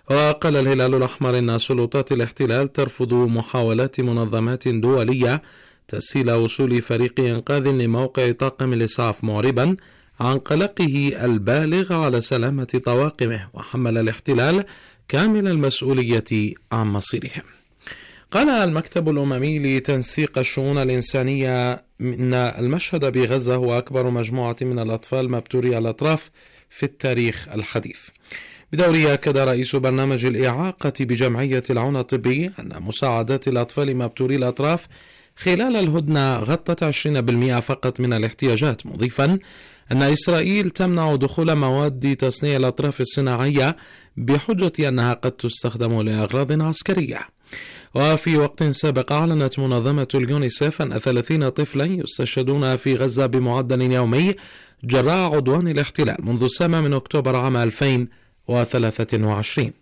وقال الهلال الأحمر إن سلطات الاحتلال ترفض محاولات منظمات دولية تسهيل وصول فريق إنقاذ لموقع طاقم الإسعاف، معربا عن قلقه البالغ على سلامة طواقمه، وحمل الاحتلال كامل المسؤولية عن مصيرهم. قال المكتب الأممي لتنسيق الشؤون الإنسانية إن المشهد بغزة هو أكبر مجموعة من الأطفال مبتوري الأطراف في التاريخ الحديث. بدوره أكد رئيس برنامج الإعاقة بجمعية العون الطبي أن مساعدات الأطفال مبتوري الأطراف خلال الهدنة غطت 20% فقط من الاحتياجات، مضيفا أن إسرائيل تمنع دخول مواد تصنيع الأطراف الصناعية بحجة أنها قد تستخدم لأغراض عسكرية. وفي وقت سابق أعلنت منظمة اليونيسف أن 30 طفلا يستشهدون في غزة بمعدل يومي جراء عدوان الاحتلال منذ 7 من أكتوبر عام 2023.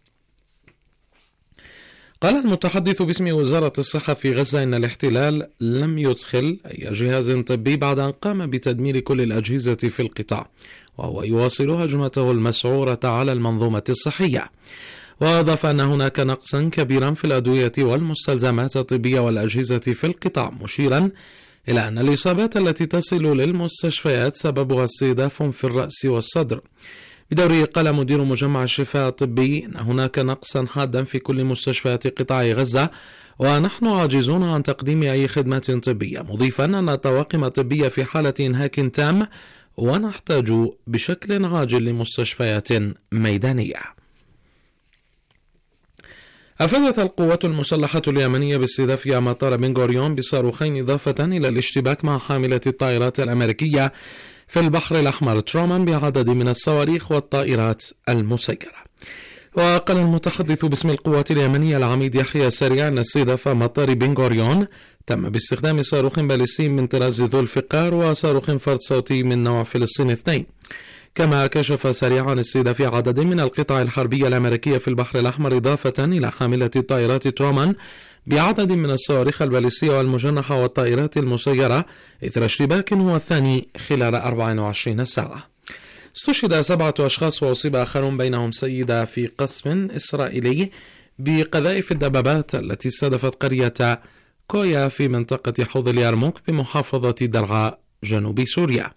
قال المتحدث باسم وزارة الصحة في غزة إن الاحتلال لم يدخل أي جهاز طبي بعد أن قام بتدمير كل الأجهزة في القطاع، وهو يواصل هجمته المسعورة على المنظومة الصحية. وأضاف أن هناك نقصا كبيرا في الأدوية والمستلزمات الطبية والأجهزة في القطاع، مشيرا إلى أن الإصابات التي تصل للمستشفيات سببها استهداف في الرأس والصدر. بدوره قال مدير مجمع الشفاء الطبي إن هناك نقصا حادا في كل مستشفيات قطاع غزة، ونحن عاجزون عن تقديم أي خدمة طبية، مضيفا أن الطواقم الطبية في حالة إنهاك تام ونحتاج بشكل عاجل لمستشفيات ميدانية. أفادت القوات المسلحة اليمنية باستهداف مطار بن غوريون بصاروخين إضافة إلى الاشتباك مع حاملة الطائرات الأمريكية في البحر الأحمر ترومان بعدد من الصواريخ والطائرات المسيرة. وقال المتحدث باسم القوات اليمنية العميد يحيى سريع أن استهداف مطار بن غوريون تم باستخدام صاروخ باليستي من طراز ذو الفقار وصاروخ فرد صوتي من نوع فلسطين 2. كما كشف سريع عن استهداف عدد من القطع الحربية الأمريكية في البحر الأحمر إضافة إلى حاملة الطائرات ترومان بعدد من الصواريخ الباليستية والمجنحة والطائرات المسيرة إثر اشتباك هو الثاني خلال 24 ساعة. استشهد 7 أشخاص وأصيب آخرون بينهم سيدة في قصف إسرائيلي بقذائف الدبابات التي استهدفت قرية كويا في منطقة حوض اليرموك بمحافظة درعا جنوب سوريا.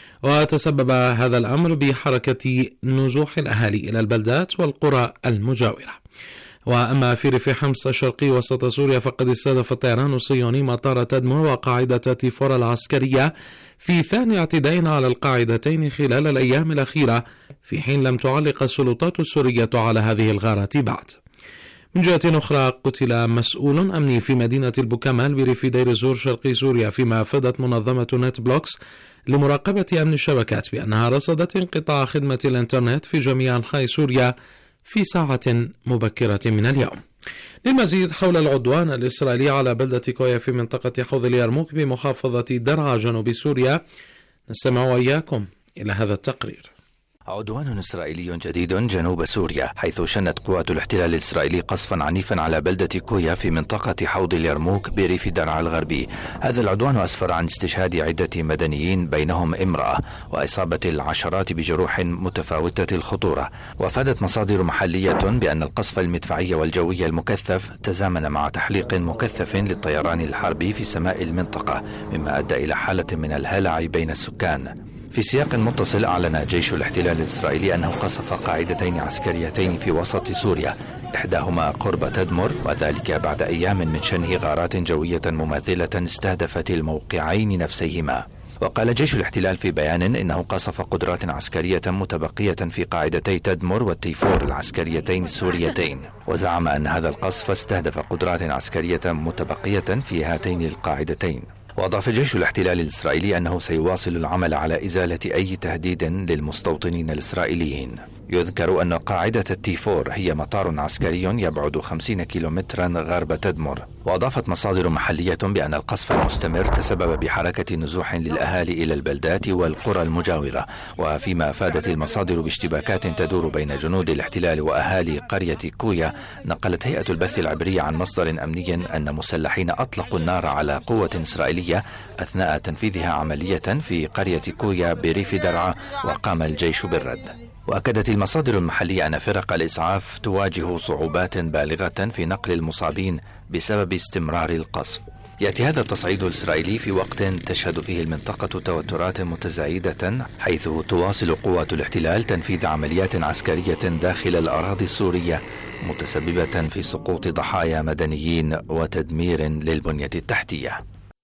وتسبب هذا الأمر بحركة نزوح الأهالي إلى البلدات والقرى المجاورة. وأما في ريف حمص الشرقي وسط سوريا فقد استهدف الطيران الصهيوني مطار تدمر وقاعدة تيفور العسكرية في ثاني اعتداء على القاعدتين خلال الأيام الأخيرة، في حين لم تعلق السلطات السورية على هذه الغارة بعد. من جهة أخرى قتل مسؤول أمني في مدينة البوكمال بريف دير الزور شرقي سوريا، فيما أفادت منظمة نت بلوكس لمراقبة أمن الشبكات بأنها رصدت انقطاع خدمة الإنترنت في جميع أنحاء سوريا في ساعة مبكرة من اليوم. للمزيد حول العدوان الإسرائيلي على بلدة كويا في منطقة حوض اليرموك بمحافظة درعا جنوب سوريا، نستمع وإياكم إلى هذا التقرير. عدوان إسرائيلي جديد جنوب سوريا، حيث شنت قوات الاحتلال الإسرائيلي قصفا عنيفا على بلدة كويا في منطقة حوض اليرموك بريف درعا الغربي. هذا العدوان أسفر عن استشهاد عدة مدنيين بينهم امرأة، وإصابة العشرات بجروح متفاوتة الخطورة. وأفادت مصادر محلية بأن القصف المدفعي والجوي المكثف تزامن مع تحليق مكثف للطيران الحربي في سماء المنطقة، مما أدى إلى حالة من الهلع بين السكان. في سياق متصل أعلن جيش الاحتلال الإسرائيلي أنه قصف قاعدتين عسكريتين في وسط سوريا، إحداهما قرب تدمر، وذلك بعد أيام من شنه غارات جوية مماثلة استهدفت الموقعين نفسيهما. وقال جيش الاحتلال في بيان إنه قصف قدرات عسكرية متبقية في قاعدتي تدمر والتيفور العسكريتين السوريتين، وزعم أن هذا القصف استهدف قدرات عسكرية متبقية في هاتين القاعدتين. وأضاف جيش الاحتلال الإسرائيلي أنه سيواصل العمل على إزالة أي تهديد للمستوطنين الإسرائيليين. يذكر أن قاعدة التيفور هي مطار عسكري يبعد 50 كيلومترا غرب تدمر. وأضافت مصادر محلية بأن القصف المستمر تسبب بحركة نزوح للأهالي إلى البلدات والقرى المجاورة. وفيما أفادت المصادر باشتباكات تدور بين جنود الاحتلال وأهالي قرية كويا، نقلت هيئة البث العبرية عن مصدر أمني أن مسلحين أطلقوا النار على قوة إسرائيلية أثناء تنفيذها عملية في قرية كويا بريف درعا، وقام الجيش بالرد. وأكدت المصادر المحلية أن فرق الإسعاف تواجه صعوبات بالغة في نقل المصابين بسبب استمرار القصف. يأتي هذا التصعيد الإسرائيلي في وقت تشهد فيه المنطقة توترات متزايدة، حيث تواصل قوات الاحتلال تنفيذ عمليات عسكرية داخل الأراضي السورية متسببة في سقوط ضحايا مدنيين وتدمير للبنية التحتية.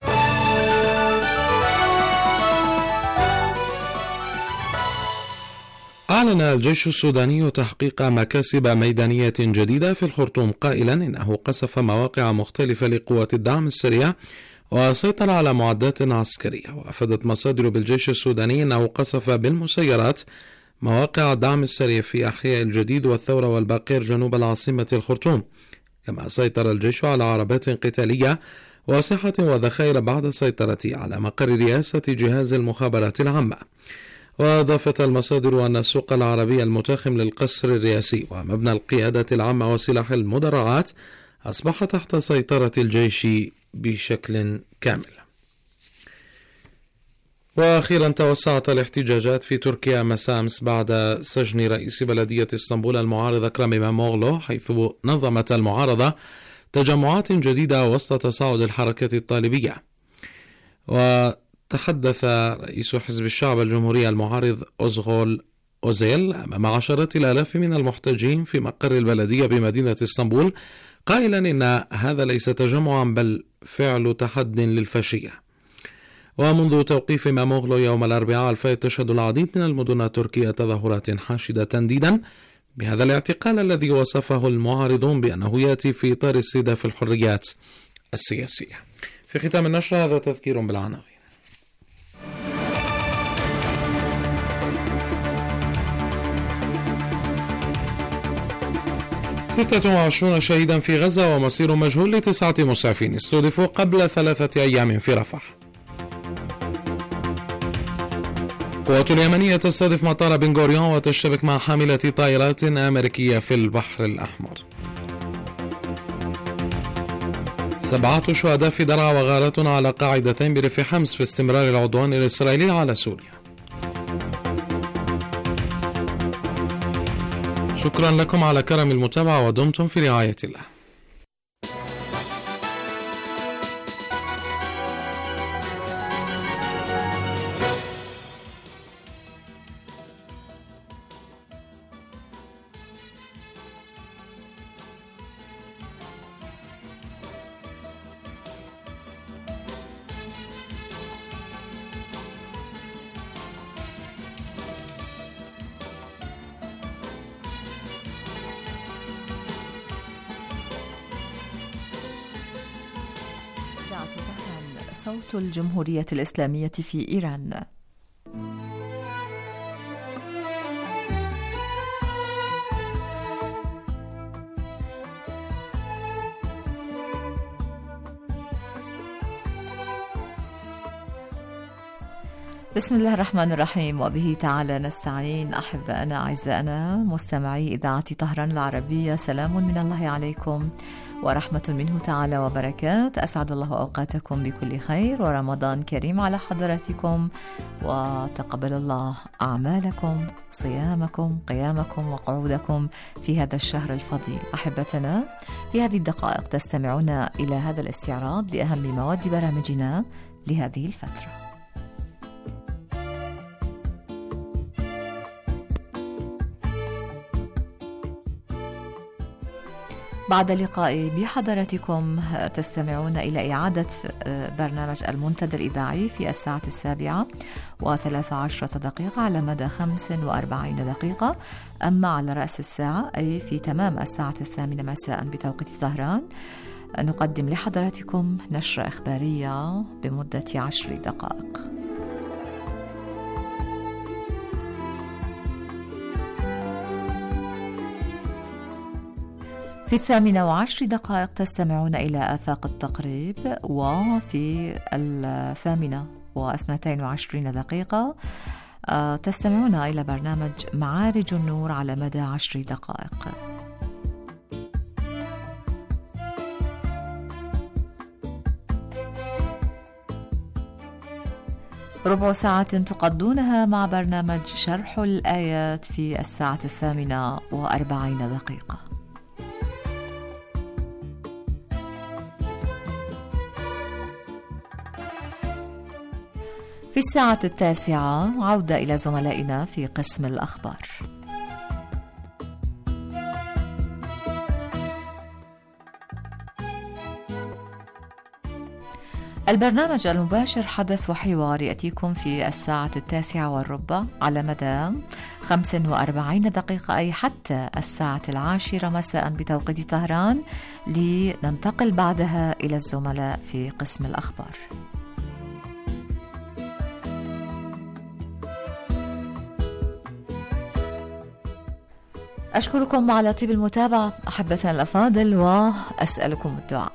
أعلن الجيش السوداني تحقيق مكاسب ميدانية جديدة في الخرطوم، قائلا إنه قصف مواقع مختلفة لقوات الدعم السريع وسيطر على معدات عسكرية. وأفادت مصادر بالجيش السوداني أنه قصف بالمسيرات مواقع الدعم السريع في أحياء الجديد والثورة والباقير جنوب العاصمة الخرطوم، كما سيطر الجيش على عربات قتالية وأسلحة وذخائر بعد سيطرته على مقر رئاسة جهاز المخابرات العامة. وأضافت المصادر أن السوق العربي المتاخم للقصر الرئاسي ومبنى القيادة العامة وسلاح المدرعات أصبح تحت سيطرة الجيش بشكل كامل. وأخيرا توسعت الاحتجاجات في تركيا مساء أمس بعد سجن رئيس بلدية اسطنبول المعارض أكرم إماموغلو، حيث نظمت المعارضة تجمعات جديدة وسط تصاعد الحركة الطالبية. وتحدث رئيس حزب الشعب الجمهوري المعارض أوزغول أوزيل أمام عشرات الآلاف من المحتجين في مقر البلدية بمدينة اسطنبول، قائلا إن هذا ليس تجمعا بل فعل تحد للفاشية. ومنذ توقيف إماموغلو يوم الأربعاء تشهد العديد من المدن التركية تظاهرات حاشدة تنديدا بهذا الاعتقال الذي وصفه المعارضون بأنه يأتي في إطار استهداف الحريات السياسية. في ختام النشرة هذا تذكير بالعناوين. 26 شهيدا في غزة ومصير مجهول ل9 مسعفين استهدفوا قبل 3 أيام في رفح. القوات اليمنية تستهدف مطار بن غوريون وتشتبك مع حاملة طائرات أمريكية في البحر الأحمر. 7 شهداء في درعا وغارات على قاعدتين بريف حمص في استمرار العدوان الإسرائيلي على سوريا. شكرا لكم على كرم المتابعة ودمتم في رعاية الله. صوت الجمهورية الإسلامية في إيران. بسم الله الرحمن الرحيم، وبه تعالى نستعين. أحبائنا أعزائنا مستمعي إذاعة طهران العربية، سلام من الله عليكم ورحمة منه تعالى وبركات. أسعد الله أوقاتكم بكل خير، ورمضان كريم على حضراتكم، وتقبل الله أعمالكم، صيامكم، قيامكم وقعودكم في هذا الشهر الفضيل. أحبتنا، في هذه الدقائق تستمعون إلى هذا الاستعراض لأهم مواد برامجنا لهذه الفترة. بعد لقائي بحضراتكم تستمعون إلى إعادة برنامج المنتدى الإذاعي في 7:13 على مدى 45 دقيقة. أما على رأس الساعة، أي في تمام 8:00 مساء بتوقيت طهران، نقدم لحضراتكم نشرة إخبارية بمدة 10 دقائق. في 8:10 تستمعون إلى آفاق التقريب، وفي 8:22 تستمعون إلى برنامج معارج النور على مدى 10 دقائق. ربع ساعة تقضونها مع برنامج شرح الآيات في 8:40. في 9:00 عودة إلى زملائنا في قسم الأخبار. البرنامج المباشر حدث وحوار يأتيكم في 9:10 على مدى 45 دقيقة، أي حتى 10:00 مساء بتوقيت طهران، لننتقل بعدها إلى الزملاء في قسم الأخبار. أشكركم على طيب المتابعة أحبتنا الأفاضل، وأسألكم الدعاء.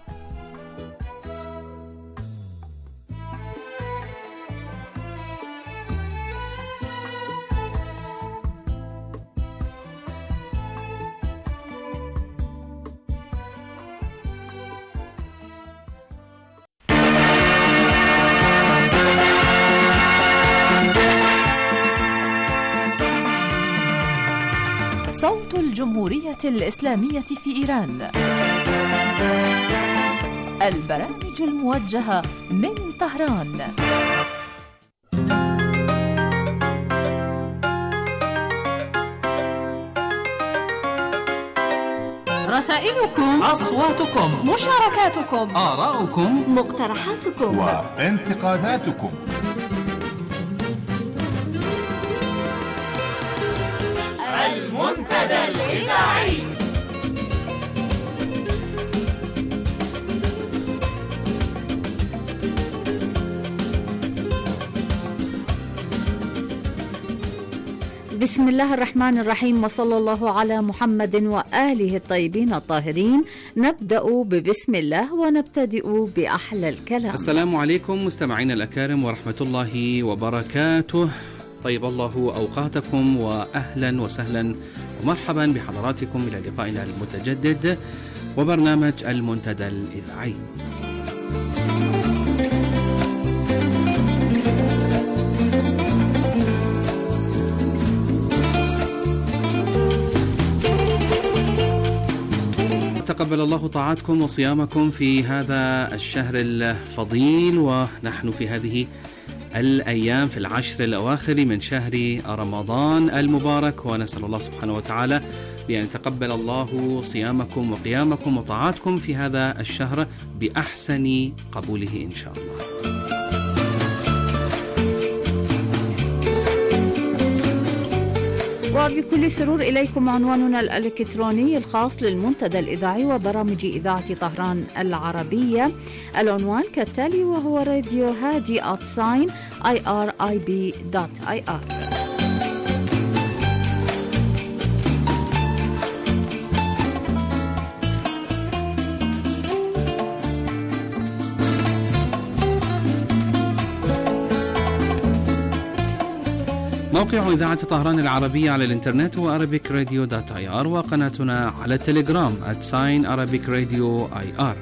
صوت الجمهورية الإسلامية في إيران، البرامج الموجهة من طهران. رسائلكم، أصواتكم، مشاركاتكم، آراؤكم، مقترحاتكم وانتقاداتكم. المنتدى الإذاعي. بسم الله الرحمن الرحيم، وصلى الله على محمد وآله الطيبين الطاهرين. نبدأ ببسم الله ونبتدئ بأحلى الكلام. السلام عليكم مستمعينا الأكارم ورحمة الله وبركاته. طيب الله أوقاتكم، وأهلا وسهلا ومرحبا بحضراتكم إلى لقائنا المتجدد وبرنامج المنتدى الإذاعي. تقبل الله طاعاتكم وصيامكم في هذا الشهر الفضيل، ونحن في هذه الأيام في العشر الأواخر من شهر رمضان المبارك، ونسأل الله سبحانه وتعالى بأن يتقبل الله صيامكم وقيامكم وطاعاتكم في هذا الشهر بأحسن قبوله إن شاء الله. وبكل سرور إليكم عنواننا الإلكتروني الخاص للمنتدى الإذاعي وبرامج إذاعة طهران العربية. العنوان كالتالي، وهو راديو هادي @irib.ir. موقع إذاعة طهران العربية على الإنترنت هو arabicradio.ir، وقناتنا على التليجرام @arabicradio.ir.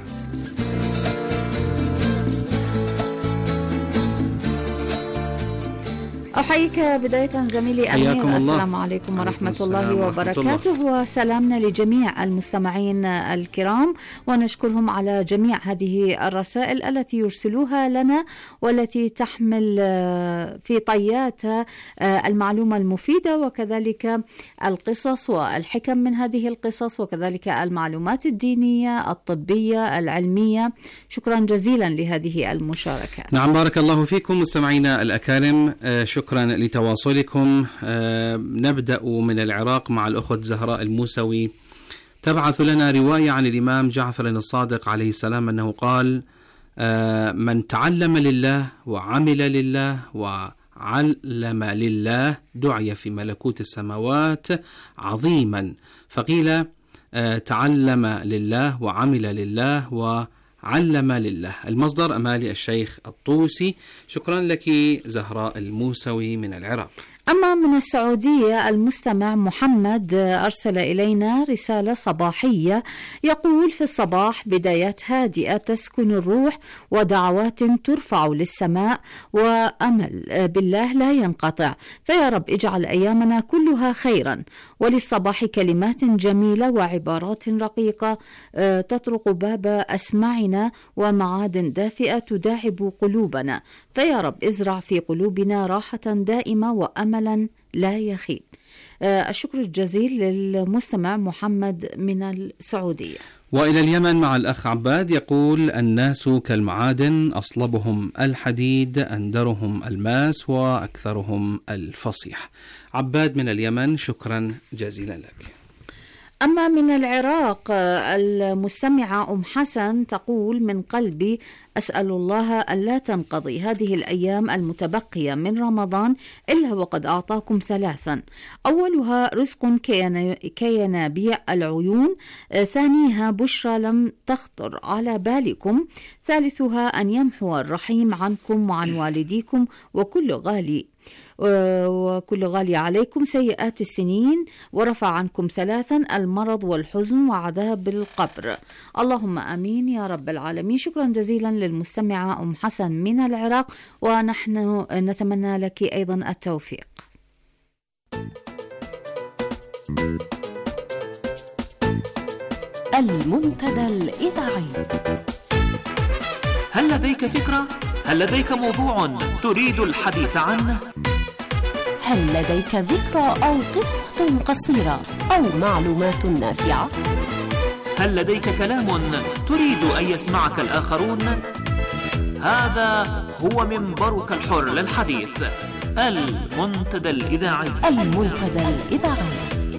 أحييك بداية زميلي أمين. السلام عليكم ورحمة الله وبركاته، وسلامنا لجميع المستمعين الكرام، ونشكرهم على جميع هذه الرسائل التي يرسلوها لنا، والتي تحمل في طياتها المعلومة المفيدة، وكذلك القصص والحكم من هذه القصص، وكذلك المعلومات الدينية الطبية العلمية. شكرا جزيلا لهذه المشاركات. نعم، بارك الله فيكم مستمعينا الأكارم، شكرا لتواصلكم. نبدأ من العراق مع الأخت زهراء الموسوي، تبعث لنا رواية عن الإمام جعفر الصادق عليه السلام أنه قال: من تعلم لله وعمل لله وعلم لله دعي في ملكوت السماوات عظيما. فقيل تعلم لله وعمل لله وعلم لله. المصدر أمالي الشيخ الطوسي. شكرا لك زهراء الموسوي من العراق. أما من السعودية المستمع محمد أرسل إلينا رسالة صباحية يقول: في الصباح بدايات هادئة تسكن الروح ودعوات ترفع للسماء وأمل بالله لا ينقطع، فيا رب اجعل أيامنا كلها خيرا. وللصباح كلمات جميلة وعبارات رقيقة تطرق باب أسماعنا ومعاد دافئة تداعب قلوبنا، فيا رب ازرع في قلوبنا راحة دائمة وأملا لا يخيب. الشكر الجزيل للمستمع محمد من السعودية. وإلى اليمن مع الأخ عباد يقول: الناس كالمعادن، أصلبهم الحديد، أندرهم الماس، وأكثرهم الفصيح. عباد من اليمن، شكرا جزيلا لك. أما من العراق المستمعة حسن تقول: من قلبي أسأل الله ألا تنقضي هذه الأيام المتبقية من رمضان إلا وقد أعطاكم ثلاثا: أولها رزق كينابيع العيون، ثانيها بشرى لم تخطر على بالكم، ثالثها أن يمحو الرحيم عنكم وعن والديكم وكل غالي عليكم سيئات السنين، ورفع عنكم ثلاثا: المرض والحزن وعذاب القبر. اللهم آمين يا رب العالمين. شكرا جزيلا للمستمعة حسن من العراق، ونحن نتمنى لك أيضا التوفيق. المنتدى الإذاعي. هل لديك فكرة؟ هل لديك موضوع تريد الحديث عنه؟ هل لديك ذكرى أو قصة قصيرة أو معلومات نافعة؟ هل لديك كلام تريد أن يسمعك الآخرون؟ هذا هو منبرك الحر للحديث، المنتدى الإذاعي. المنتدى الإذاعي.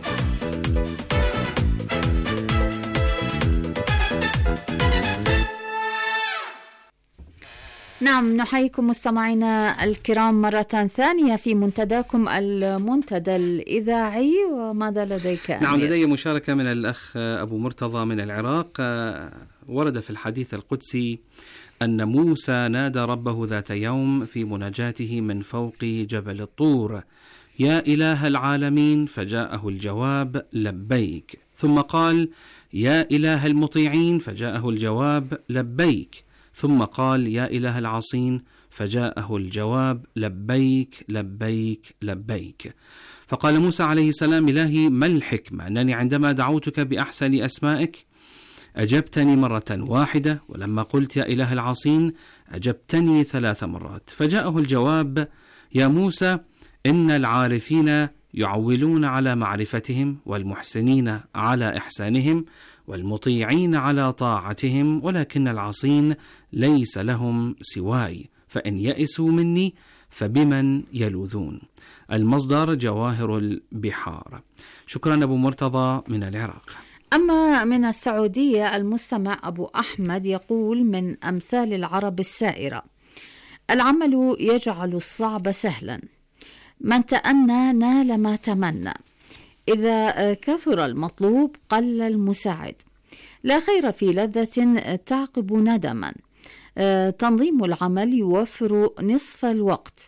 نعم، نحييكم مستمعينا الكرام مرة ثانية في منتداكم المنتدى الإذاعي. وماذا لديك أمير؟ نعم، لدي مشاركة من الأخ أبو مرتضى من العراق. ورد في الحديث القدسي أن موسى نادى ربه ذات يوم في مناجاته من فوق جبل الطور: يا إله العالمين، فجاءه الجواب: لبيك. ثم قال: يا إله المطيعين، فجاءه الجواب: لبيك. ثم قال: يا إله العصين، فجاءه الجواب: لبيك لبيك لبيك. فقال موسى عليه السلام: إلهي، ما الحكمة أنني عندما دعوتك بأحسن أسمائك أجبتني مرة واحدة، ولما قلت يا إله العصين أجبتني 3 مرات؟ فجاءه الجواب: يا موسى، إن العارفين يعولون على معرفتهم، والمحسنين على إحسانهم، والمطيعين على طاعتهم، ولكن العصين ليس لهم سواي، فإن يئسوا مني فبمن يلوذون. المصدر جواهر البحار. شكرا أبو مرتضى من العراق. أما من السعودية المستمع أبو أحمد يقول: من أمثال العرب السائرة: العمل يجعل الصعب سهلا، من تأنى نال ما تمنى، إذا كثر المطلوب قل المساعد، لا خير في لذة تعقب ندما، تنظيم العمل يوفر نصف الوقت،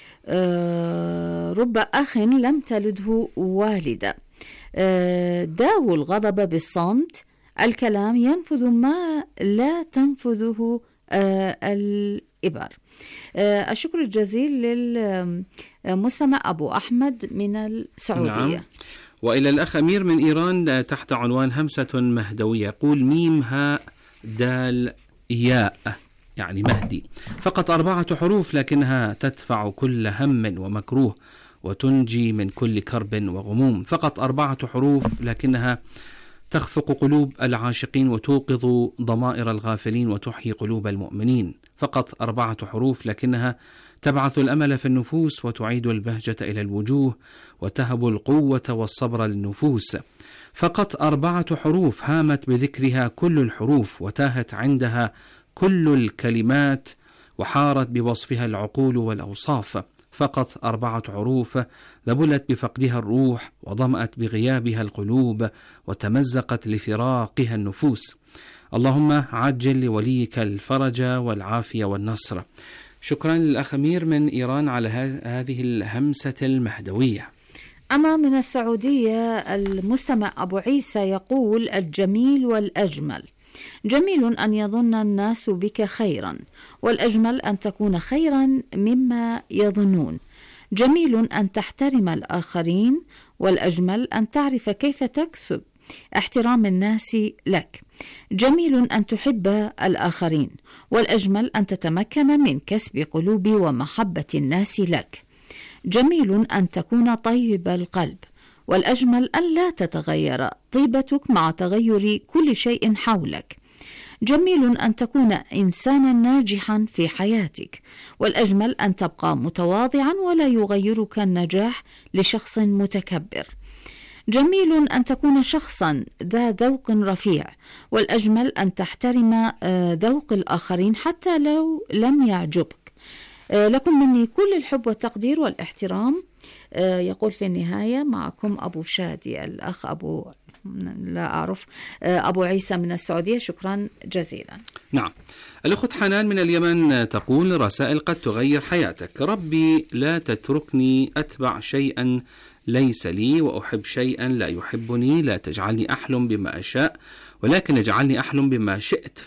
رب أخ لم تلده والدة، داووا الغضب بالصمت، الكلام ينفذ ما لا تنفذه الإبر. الشكر الجزيل للمستمع أبو أحمد من السعودية. نعم. وإلى الأخ أمير من إيران تحت عنوان همسة مهدوية، يقول: ميم هاء دال ياء، يعني مهدي، فقط 4 حروف لكنها تدفع كل هم ومكروه وتنجي من كل كرب وغموم. فقط 4 حروف لكنها تخفق قلوب العاشقين وتوقظ ضمائر الغافلين وتحيي قلوب المؤمنين. فقط 4 حروف لكنها تبعث الأمل في النفوس وتعيد البهجة إلى الوجوه وتهب القوة والصبر للنفوس. فقط 4 حروف هامت بذكرها كل الحروف وتاهت عندها كل الكلمات وحارت بوصفها العقول والأوصاف. فقط 4 حروف ذبلت بفقدها الروح وظمأت بغيابها القلوب وتمزقت لفراقها النفوس. اللهم عجل لوليك الفرج والعافية والنصر. شكرا للأخ أمير من إيران على هذه الهمسة المهدوية. أما من السعودية المستمع أبو عيسى يقول: الجميل والأجمل، جميل أن يظن الناس بك خيرا، والأجمل أن تكون خيرا مما يظنون. جميل أن تحترم الآخرين، والأجمل أن تعرف كيف تكسب احترام الناس لك. جميل أن تحب الآخرين، والأجمل أن تتمكن من كسب قلوب ومحبة الناس لك. جميل أن تكون طيب القلب، والأجمل أن لا تتغير طيبتك مع تغير كل شيء حولك. جميل أن تكون إنسانا ناجحا في حياتك، والأجمل أن تبقى متواضعا ولا يغيرك النجاح لشخص متكبر. جميل أن تكون شخصا ذا ذوق رفيع، والأجمل أن تحترم ذوق الآخرين حتى لو لم يعجبك. لكم مني كل الحب والتقدير والاحترام. يقول في النهاية: معكم أبو شادي، الأخ أبو لا أعرف أبو عيسى من السعودية. شكرا جزيلا. نعم. الأخت حنان من اليمن تقول: رسائل قد تغير حياتك. ربي لا تتركني أتبع شيئا ليس لي، وأحب شيئا لا يحبني. لا تجعلني أحلم بما أشاء، ولكن اجعلني أحلم بما شئت،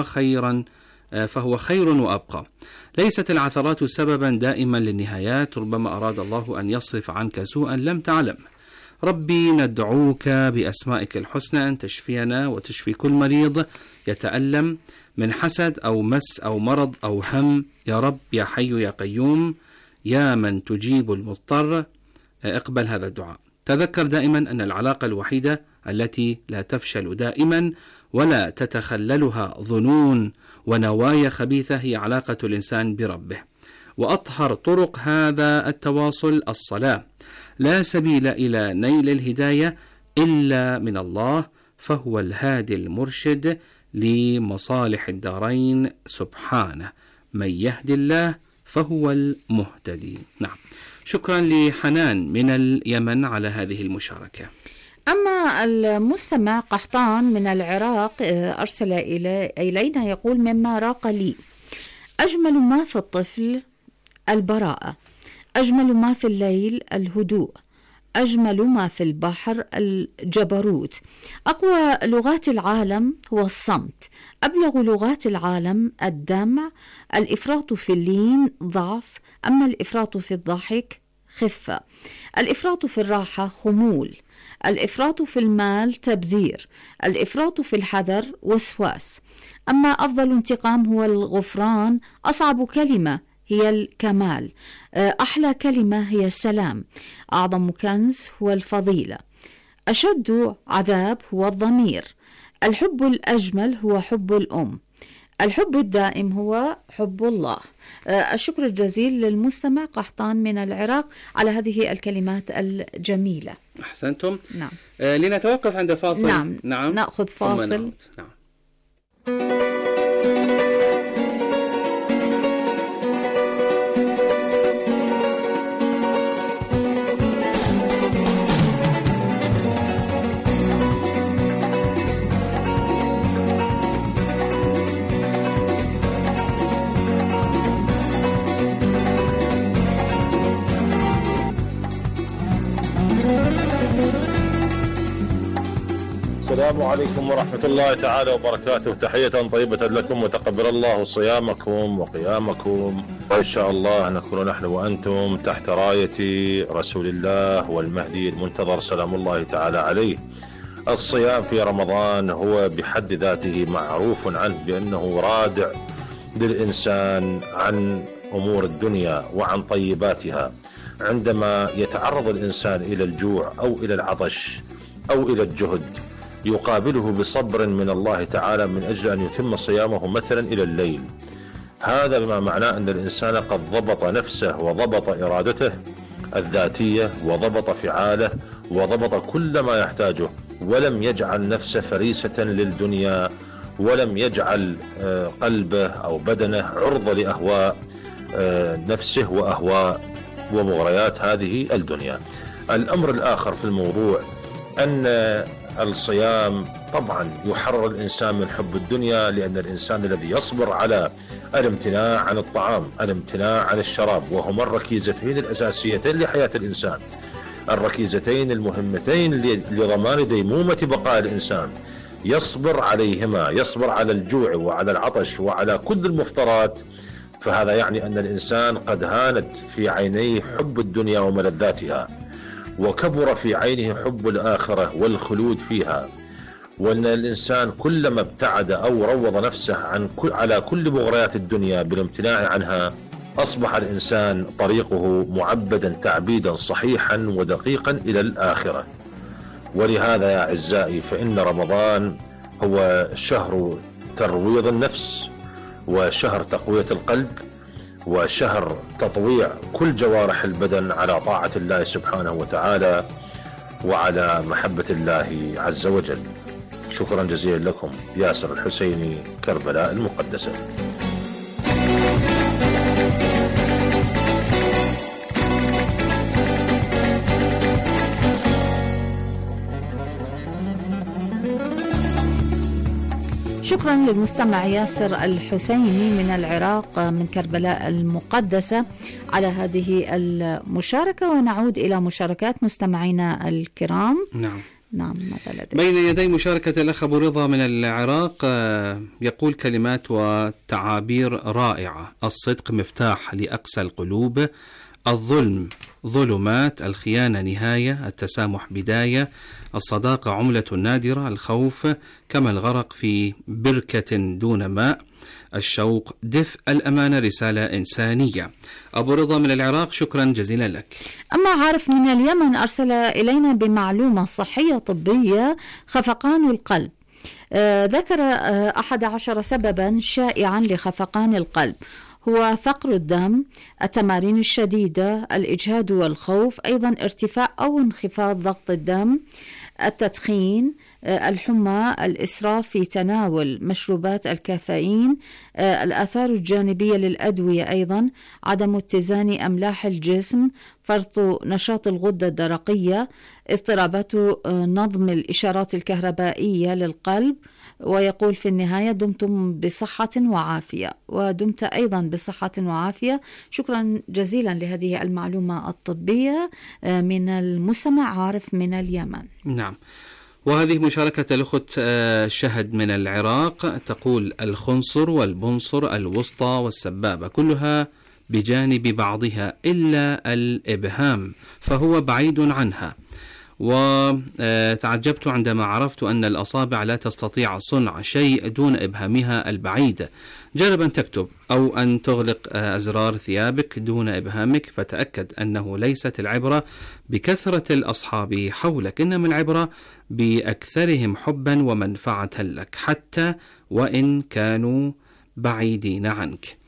فهو خير وأبقى. ليست العثرات سببا دائما للنهايات، ربما أراد الله أن يصرف عنك سوءا لم تعلم. ربي ندعوك بأسمائك الحسنى أن تشفينا وتشفي كل مريض يتألم من حسد أو مس أو مرض أو هم، يا رب يا حي يا قيوم يا من تجيب المضطر، اقبل هذا الدعاء. تذكر دائما أن العلاقة الوحيدة التي لا تفشل دائما ولا تتخللها ظنون ونوايا خبيثة هي علاقة الإنسان بربه. وأطهر طرق هذا التواصل الصلاة. لا سبيل إلى نيل الهداية إلا من الله، فهو الهادي المرشد لمصالح الدارين سبحانه. من يهدي الله فهو المهتدي. نعم. شكرا لحنان من اليمن على هذه المشاركة. أما المستمع قحطان من العراق أرسل إلينا يقول: مما راق لي: أجمل ما في الطفل البراءة، أجمل ما في الليل الهدوء، أجمل ما في البحر الجبروت، أقوى لغات العالم هو الصمت، أبلغ لغات العالم الدمع، الإفراط في اللين ضعف، أما الإفراط في الضحك خفة، الإفراط في الراحة خمول، الإفراط في المال تبذير، الإفراط في الحذر وسواس، أما أفضل انتقام هو الغفران، أصعب كلمة هي الكمال، أحلى كلمة هي السلام، أعظم كنز هو الفضيلة، أشد عذاب هو الضمير، الحب الأجمل هو حب الأم، الحب الدائم هو حب الله. الشكر الجزيل للمستمع قحطان من العراق على هذه الكلمات الجميلة. أحسنتم. نعم. لنتوقف عند فاصل. نعم. نأخذ فاصل. نعم. السلام عليكم ورحمة الله تعالى وبركاته. تحية طيبة لكم، وتقبل الله صيامكم وقيامكم، وإن شاء الله نكون نحن وأنتم تحت راية رسول الله والمهدي المنتظر سلام الله تعالى عليه. الصيام في رمضان هو بحد ذاته معروف عنه بأنه رادع للإنسان عن أمور الدنيا وعن طيباتها. عندما يتعرض الإنسان إلى الجوع أو إلى العطش أو إلى الجهد يقابله بصبر من الله تعالى من أجل أن يتم صيامه مثلا إلى الليل. هذا بما معناه أن الإنسان قد ضبط نفسه وضبط إرادته الذاتية وضبط فعاله وضبط كل ما يحتاجه، ولم يجعل نفسه فريسة للدنيا، ولم يجعل قلبه أو بدنه عرضة لأهواء نفسه وأهواء ومغريات هذه الدنيا. الأمر الآخر في الموضوع أن الصيام طبعا يحرر الإنسان من حب الدنيا، لأن الإنسان الذي يصبر على الامتناع عن الطعام، الامتناع عن الشراب، وهما الركيزتين الأساسيتين لحياة الإنسان، الركيزتين المهمتين لضمان ديمومة بقاء الإنسان، يصبر عليهما، يصبر على الجوع وعلى العطش وعلى كل المفطرات، فهذا يعني أن الإنسان قد هانت في عينيه حب الدنيا وملذاتها، وكبر في عينه حب الآخرة والخلود فيها، وأن الإنسان كلما ابتعد أو روض نفسه على كل مغريات الدنيا بالامتناع عنها، أصبح الإنسان طريقه معبدا تعبيدا صحيحا ودقيقا إلى الآخرة. ولهذا يا أعزائي فإن رمضان هو شهر ترويض النفس، وشهر تقوية القلب، وشهر تطويع كل جوارح البدن على طاعة الله سبحانه وتعالى وعلى محبة الله عز وجل. شكرا جزيلا لكم. ياسر الحسيني، كربلاء المقدسة. شكرا للمستمع ياسر الحسيني من العراق من كربلاء المقدسة على هذه المشاركة. ونعود إلى مشاركات مستمعينا الكرام. نعم ماذا لديك؟ بين يدي مشاركة الأخ أبو رضا من العراق، يقول كلمات وتعابير رائعة: الصدق مفتاح لأقسى القلوب، الظلم ظلمات، الخيانة نهاية، التسامح بداية، الصداقة عملة نادرة، الخوف كما الغرق في بركة دون ماء، الشوق دفء، الأمانة رسالة إنسانية. أبو رضا من العراق، شكرا جزيلا لك. أما عارف من اليمن أرسل إلينا بمعلومة صحية طبية: خفقان القلب. ذكر 11 سببا شائعا لخفقان القلب، هو فقر الدم، التمارين الشديدة، الإجهاد والخوف، أيضا ارتفاع أو انخفاض ضغط الدم، التدخين، الحمى، الإسراف في تناول مشروبات الكافيين، الآثار الجانبية للأدوية، أيضا عدم اتزان أملاح الجسم، فرط نشاط الغدة الدرقية، اضطرابات نظم الإشارات الكهربائية للقلب. ويقول في النهاية: دمتم بصحة وعافية. ودمت أيضا بصحة وعافية. شكرا جزيلا لهذه المعلومة الطبية من المستمع عارف من اليمن. نعم. وهذه مشاركة الأخت شهد من العراق، تقول: الخنصر والبنصر، الوسطى والسبابة، كلها بجانب بعضها إلا الإبهام فهو بعيد عنها. وتعجبت عندما عرفت أن الأصابع لا تستطيع صنع شيء دون إبهامها البعيد. جرب أن تكتب أو أن تغلق أزرار ثيابك دون إبهامك، فتأكد أنه ليست العبرة بكثرة الأصحاب حولك، إنما العبرة بأكثرهم حبا ومنفعة لك حتى وإن كانوا بعيدين عنك.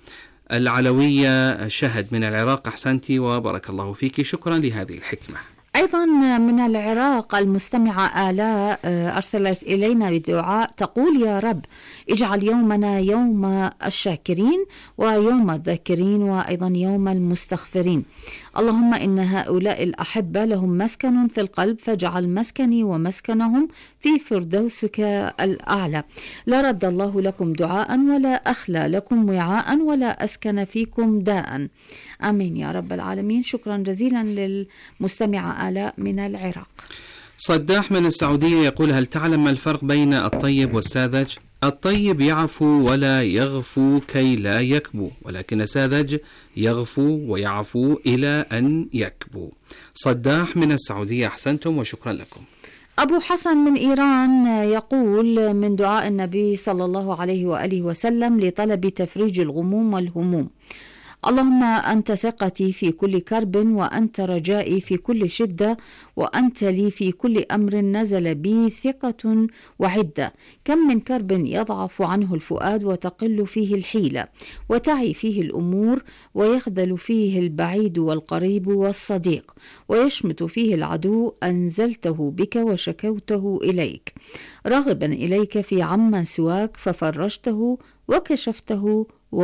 العلوية شهد من العراق، أحسنتي وبارك الله فيك، شكرا لهذه الحكمة. أيضا من العراق المستمعة آلاء أرسلت إلينا بدعاء، تقول: يا رب اجعل يومنا يوم الشاكرين ويوم الذاكرين وأيضا يوم المستغفرين. اللهم إن هؤلاء الأحبة لهم مسكن في القلب، فاجعل مسكني ومسكنهم في فردوسك الأعلى. لا رد الله لكم دعاء ولا أخلى لكم وعاء ولا أسكن فيكم داء. آمين يا رب العالمين. شكرا جزيلا للمستمعة آلاء من العراق. صداح من السعودية يقول: هل تعلم ما الفرق بين الطيب والساذج؟ الطيب يعفو ولا يغفو كي لا يكبو، ولكن الساذج يغفو ويعفو إلى أن يكبو. صداح من السعودية، أحسنتم وشكرا لكم. أبو حسن من إيران يقول: من دعاء النبي صلى الله عليه وآله وسلم لطلب تفريج الغموم والهموم: اللهم أنت ثقتي في كل كرب، وأنت رجائي في كل شدة، وأنت لي في كل أمر نزل بي ثقة وعدة. كم من كرب يضعف عنه الفؤاد وتقل فيه الحيلة وتعي فيه الأمور، ويخذل فيه البعيد والقريب والصديق، ويشمت فيه العدو، أنزلته بك وشكوته إليك راغبا إليك في عمن سواك، ففرجته وكشفته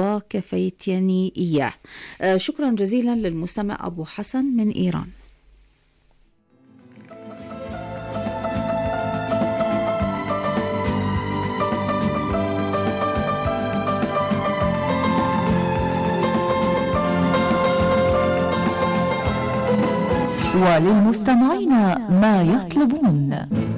وكفيتني إياه. شكرا جزيلا للمستمع أبو حسن من إيران. وللمستمعين ما يطلبون.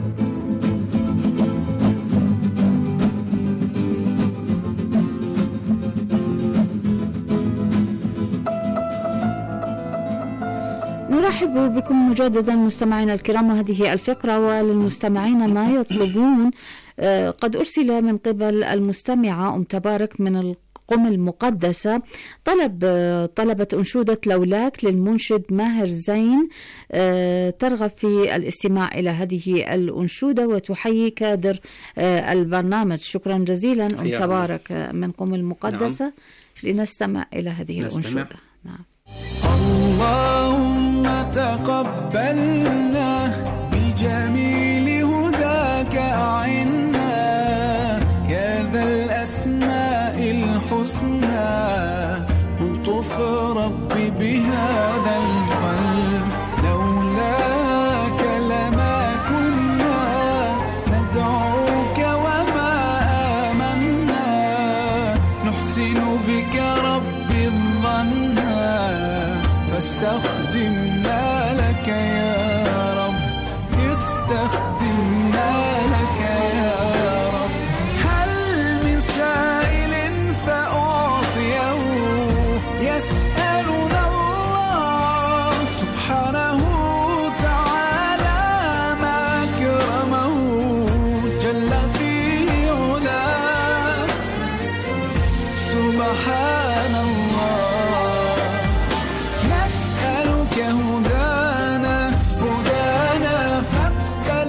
نرحب بكم مجددا مستمعينا الكرام. هذه الفقرة وللمستمعين ما يطلبون. قد أرسل من قبل المستمعة أم تبارك من القم المقدسة طلبت أنشودة لولاك للمنشد ماهر زين، ترغب في الاستماع إلى هذه الأنشودة وتحيي كادر البرنامج. شكرا جزيلا أم تبارك من قم المقدسة. نعم. لنستمع إلى هذه الأنشودة. نعم. اللهم تقبلنا بجميل هداك أعنا يا ذا الأسماء الحسنى، الطف ربي بهذا القلب، لولاك لما كنا ندعوك وما آمنا، نحسن بك ربي الظن فاستخدمنا لك يا رب، استخدمنا لك يا رب. هل من سائل فأعطيه يسألنا الله سبحانه تعالى ما أكرمه جل في علاه، سبحان الله. هدانا فاقبل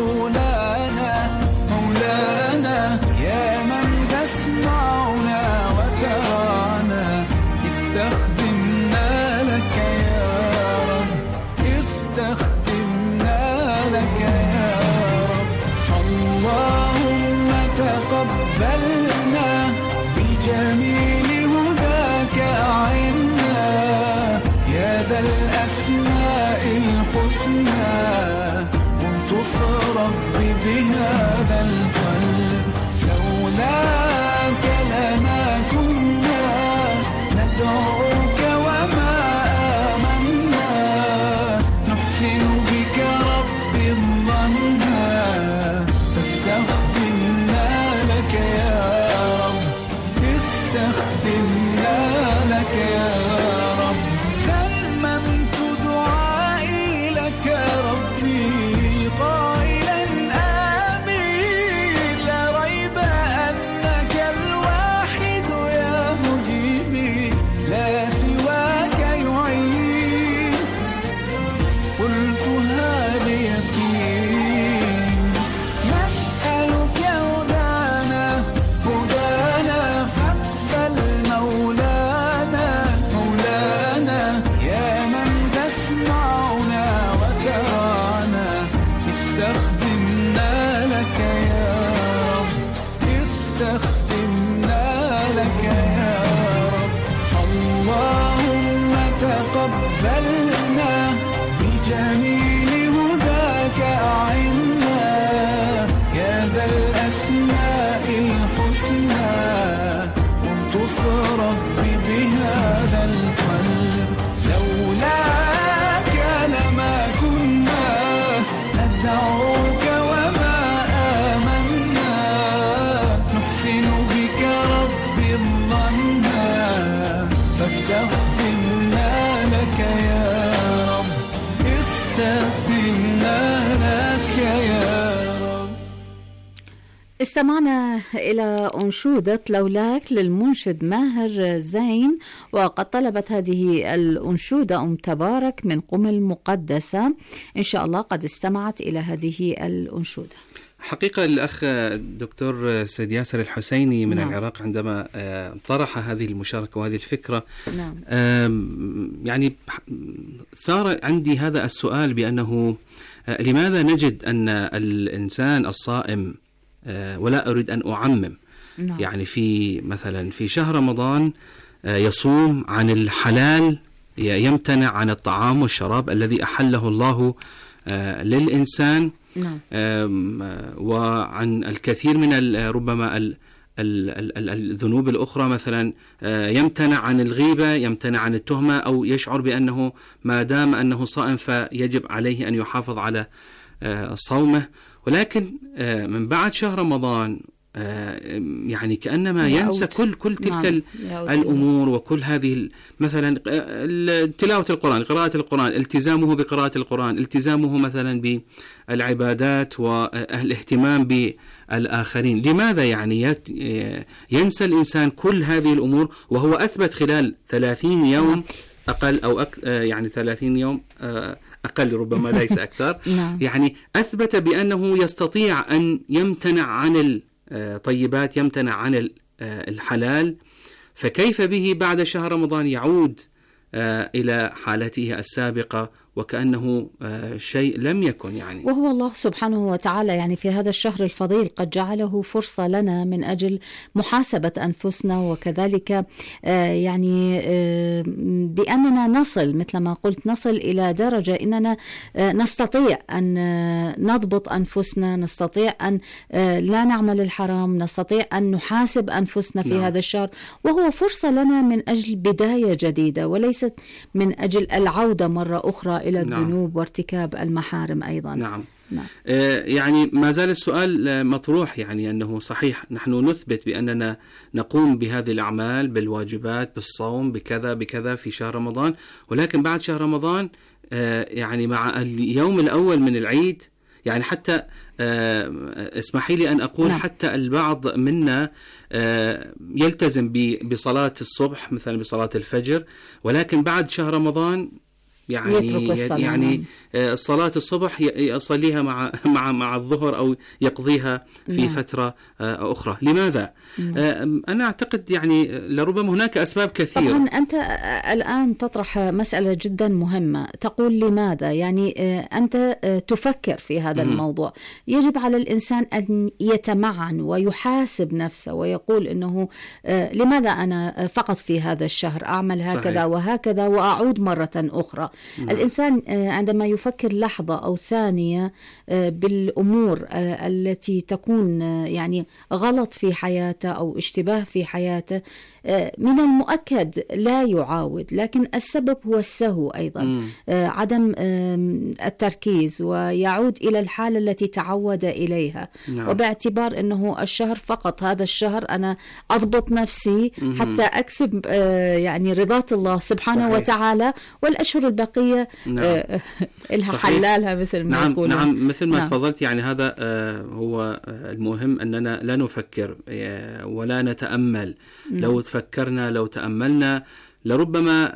مولانا يا من تسمعنا وترانا، استخدمنا لك يا رب، استخدمنا لك يا رب. اللهم تقبلنا بجميل هداك أعنا يا ذا الأسماء الحسنى، والطف ربي بهذا القلب، لولاك لما كنا ندعوك وما آمنا، نحسن بك ربي الظن فاستخدمنا لك يا رب، استخدمنا لك يا رب. تممت دعائي لك ربي قائلا آمين، لا ريب أنك الواحد يا مجيبي، لا سواك يعين، قلتها بيقين. نسألك هدانا فاقبل مولانا يا من تسمعنا وترانا، استخدمنا لك يا رب، استخدمنا لك يا رب. اللهم تقبلنا بجميل هداك أعنا يا ذا الأسماء الحسنى، والطف ربي بهذا القلب، لولاك لما كنا ندعوك وما آمنا، نحسن بك ربي الظن فاستخدمنا لك يا رب، استخدمنا لك يا رب. استمعنا إلى أنشودة لولاك للمنشد ماهر زين، وقد طلبت هذه الأنشودة أم تبارك من قم المقدسة. إن شاء الله قد استمعت إلى هذه الأنشودة. حقيقة الأخ دكتور سيد ياسر الحسيني من نعم. العراق عندما طرح هذه المشاركة وهذه الفكرة نعم. يعني ثار عندي هذا السؤال بأنه لماذا نجد أن الإنسان الصائم، ولا أريد أن أعمم نعم. يعني في مثلا في شهر رمضان يصوم عن الحلال، يمتنع عن الطعام والشراب الذي أحله الله للإنسان نعم. وعن الكثير من ربما الذنوب الأخرى، مثلا يمتنع عن الغيبة، يمتنع عن التهمة، أو يشعر بأنه ما دام أنه صائم فيجب عليه أن يحافظ على صومه. ولكن من بعد شهر رمضان يعني كأنما ينسى كل تلك الأمور وكل هذه، مثلا تلاوة القرآن، قراءة القرآن، التزامه بقراءة القرآن، التزامه مثلا بالعبادات والاهتمام بالآخرين. لماذا يعني ينسى الإنسان كل هذه الأمور وهو أثبت خلال 30 يوم أقل أو يعني 30 يوم أقل ربما ليس أكثر يعني أثبت بأنه يستطيع أن يمتنع عن الطيبات، يمتنع عن الحلال، فكيف به بعد شهر رمضان يعود إلى حالته السابقة وكأنه شيء لم يكن يعني. وهو الله سبحانه وتعالى يعني في هذا الشهر الفضيل قد جعله فرصة لنا من أجل محاسبة أنفسنا، وكذلك يعني بأننا نصل مثل ما قلت، نصل إلى درجة إننا نستطيع أن نضبط أنفسنا، نستطيع أن لا نعمل الحرام، نستطيع أن نحاسب أنفسنا في هذا الشهر، وهو فرصة لنا من أجل بداية جديدة وليست من أجل العودة مرة أخرى إلى الذنوب وارتكاب المحارم أيضا. نعم. يعني ما زال السؤال مطروح، يعني أنه صحيح نحن نثبت بأننا نقوم بهذه الأعمال بالواجبات بالصوم بكذا في شهر رمضان، ولكن بعد شهر رمضان يعني مع اليوم الأول من العيد يعني حتى اسمحي لي أن أقول حتى البعض منا يلتزم بصلاة الصبح مثلا بصلاة الفجر، ولكن بعد شهر رمضان يعني صلاة الصبح يصليها مع الظهر أو يقضيها في فترة أخرى. لماذا؟ أنا أعتقد يعني لربما هناك أسباب كثيرة. طبعا أنت الآن تطرح مسألة جدا مهمة، تقول لماذا؟ يعني أنت تفكر في هذا الموضوع. يجب على الإنسان أن يتمعن ويحاسب نفسه ويقول إنه لماذا أنا فقط في هذا الشهر أعمل هكذا صحيح. وهكذا وأعود مرة أخرى. الإنسان عندما يفكر لحظة أو ثانية بالأمور التي تكون يعني غلط في حياته أو اشتباه في حياته، من المؤكد لا يعاود، لكن السبب هو السهو أيضا، عدم التركيز، ويعود إلى الحالة التي تعود إليها. وباعتبار أنه الشهر فقط هذا الشهر أنا أضبط نفسي حتى أكسب يعني رضاة الله سبحانه وتعالى، والأشهر البقية إلها حلالها مثل ما يقولون. نعم مثل ما تفضلت، يعني هذا هو المهم، أننا لا نفكر ولا نتأمل. لو فكرنا لو تأملنا لربما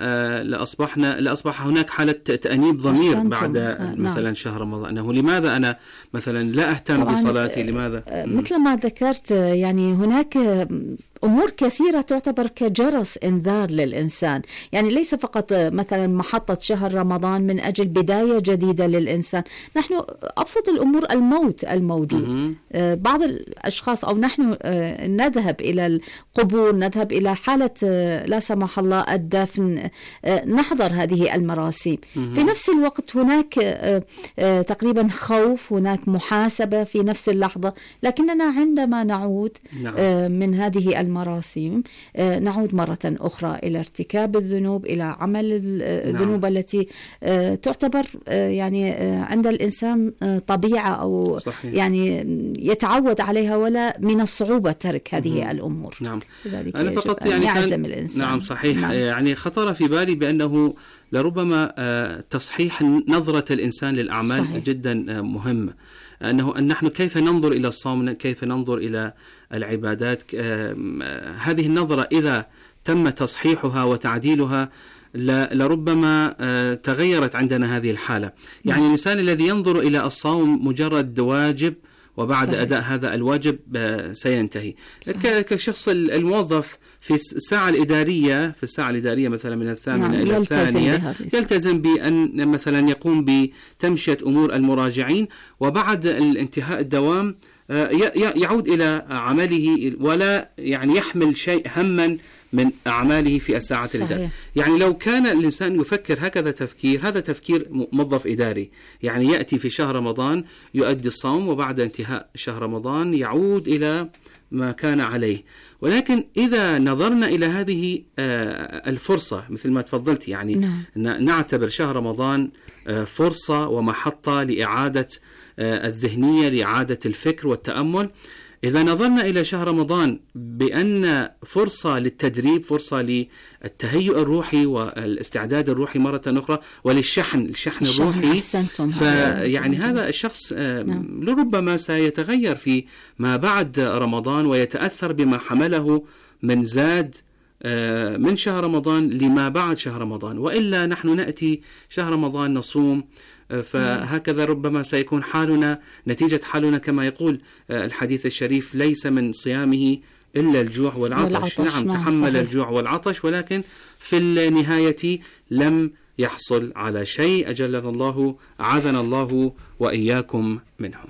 لأصبح هناك حالة تأنيب ضمير بعد مثلا شهر رمضان، أنه لماذا أنا مثلا لا أهتم بصلاتي، لماذا؟ مثل ما ذكرت يعني هناك أمور كثيرة تعتبر كجرس إنذار للإنسان، يعني ليس فقط مثلا محطة شهر رمضان من أجل بداية جديدة للإنسان. نحن أبسط الأمور الموت الموجود. بعض الأشخاص أو نحن نذهب إلى القبور، نذهب إلى حالة لا سمح الله الدفن، نحضر هذه المراسم. في نفس الوقت هناك تقريبا خوف، هناك محاسبة في نفس اللحظة، لكننا عندما نعود من هذه المراسم نعود مرة أخرى إلى ارتكاب الذنوب، إلى عمل الذنوب التي تعتبر يعني عند الإنسان طبيعة أو صحيح. يعني يتعود عليها، ولا من الصعوبة ترك هذه الأمور. أنا فقط يعني يعزم الإنسان. نعم صحيح. يعني خطر في بالي بأنه لربما تصحيح نظرة الإنسان للأعمال صحيح. جدا مهمة، أنه نحن كيف ننظر إلى الصوم، كيف ننظر إلى العبادات. هذه النظرة إذا تم تصحيحها وتعديلها لربما تغيرت عندنا هذه الحالة. يعني الإنسان الذي ينظر إلى الصوم مجرد واجب وبعد صحيح. أداء هذا الواجب سينتهي. كشخص الموظف في الساعة الإدارية مثلا من الثامنة إلى الثانية يلتزم بأن مثلا يقوم بتمشية أمور المراجعين، وبعد انتهاء الدوام يعود إلى عمله ولا يعني يحمل شيء هما من أعماله في الساعة الإدارية. يعني لو كان الإنسان يفكر هكذا تفكير، هذا تفكير موظف إداري، يعني يأتي في شهر رمضان يؤدي الصوم، وبعد انتهاء شهر رمضان يعود إلى ما كان عليه. ولكن إذا نظرنا إلى هذه الفرصة مثل ما تفضلت، يعني نعتبر شهر رمضان فرصة ومحطة لإعادة الذهنية، لإعادة الفكر والتأمل. إذا نظرنا إلى شهر رمضان بأن فرصة للتدريب، فرصة للتهيؤ الروحي والاستعداد الروحي مرة أخرى، وللشحن الروحي، فيعني هذا الشخص لربما سيتغير في ما بعد رمضان ويتأثر بما حمله من زاد من شهر رمضان لما بعد شهر رمضان. وإلا نحن نأتي شهر رمضان نصوم، فهكذا ربما سيكون حالنا، نتيجة حالنا كما يقول الحديث الشريف: ليس من صيامه إلا الجوع والعطش. نعم، تحمل صحيح. الجوع والعطش، ولكن في النهاية لم يحصل على شيء. أجلنا الله، أعاذنا الله وإياكم منهم.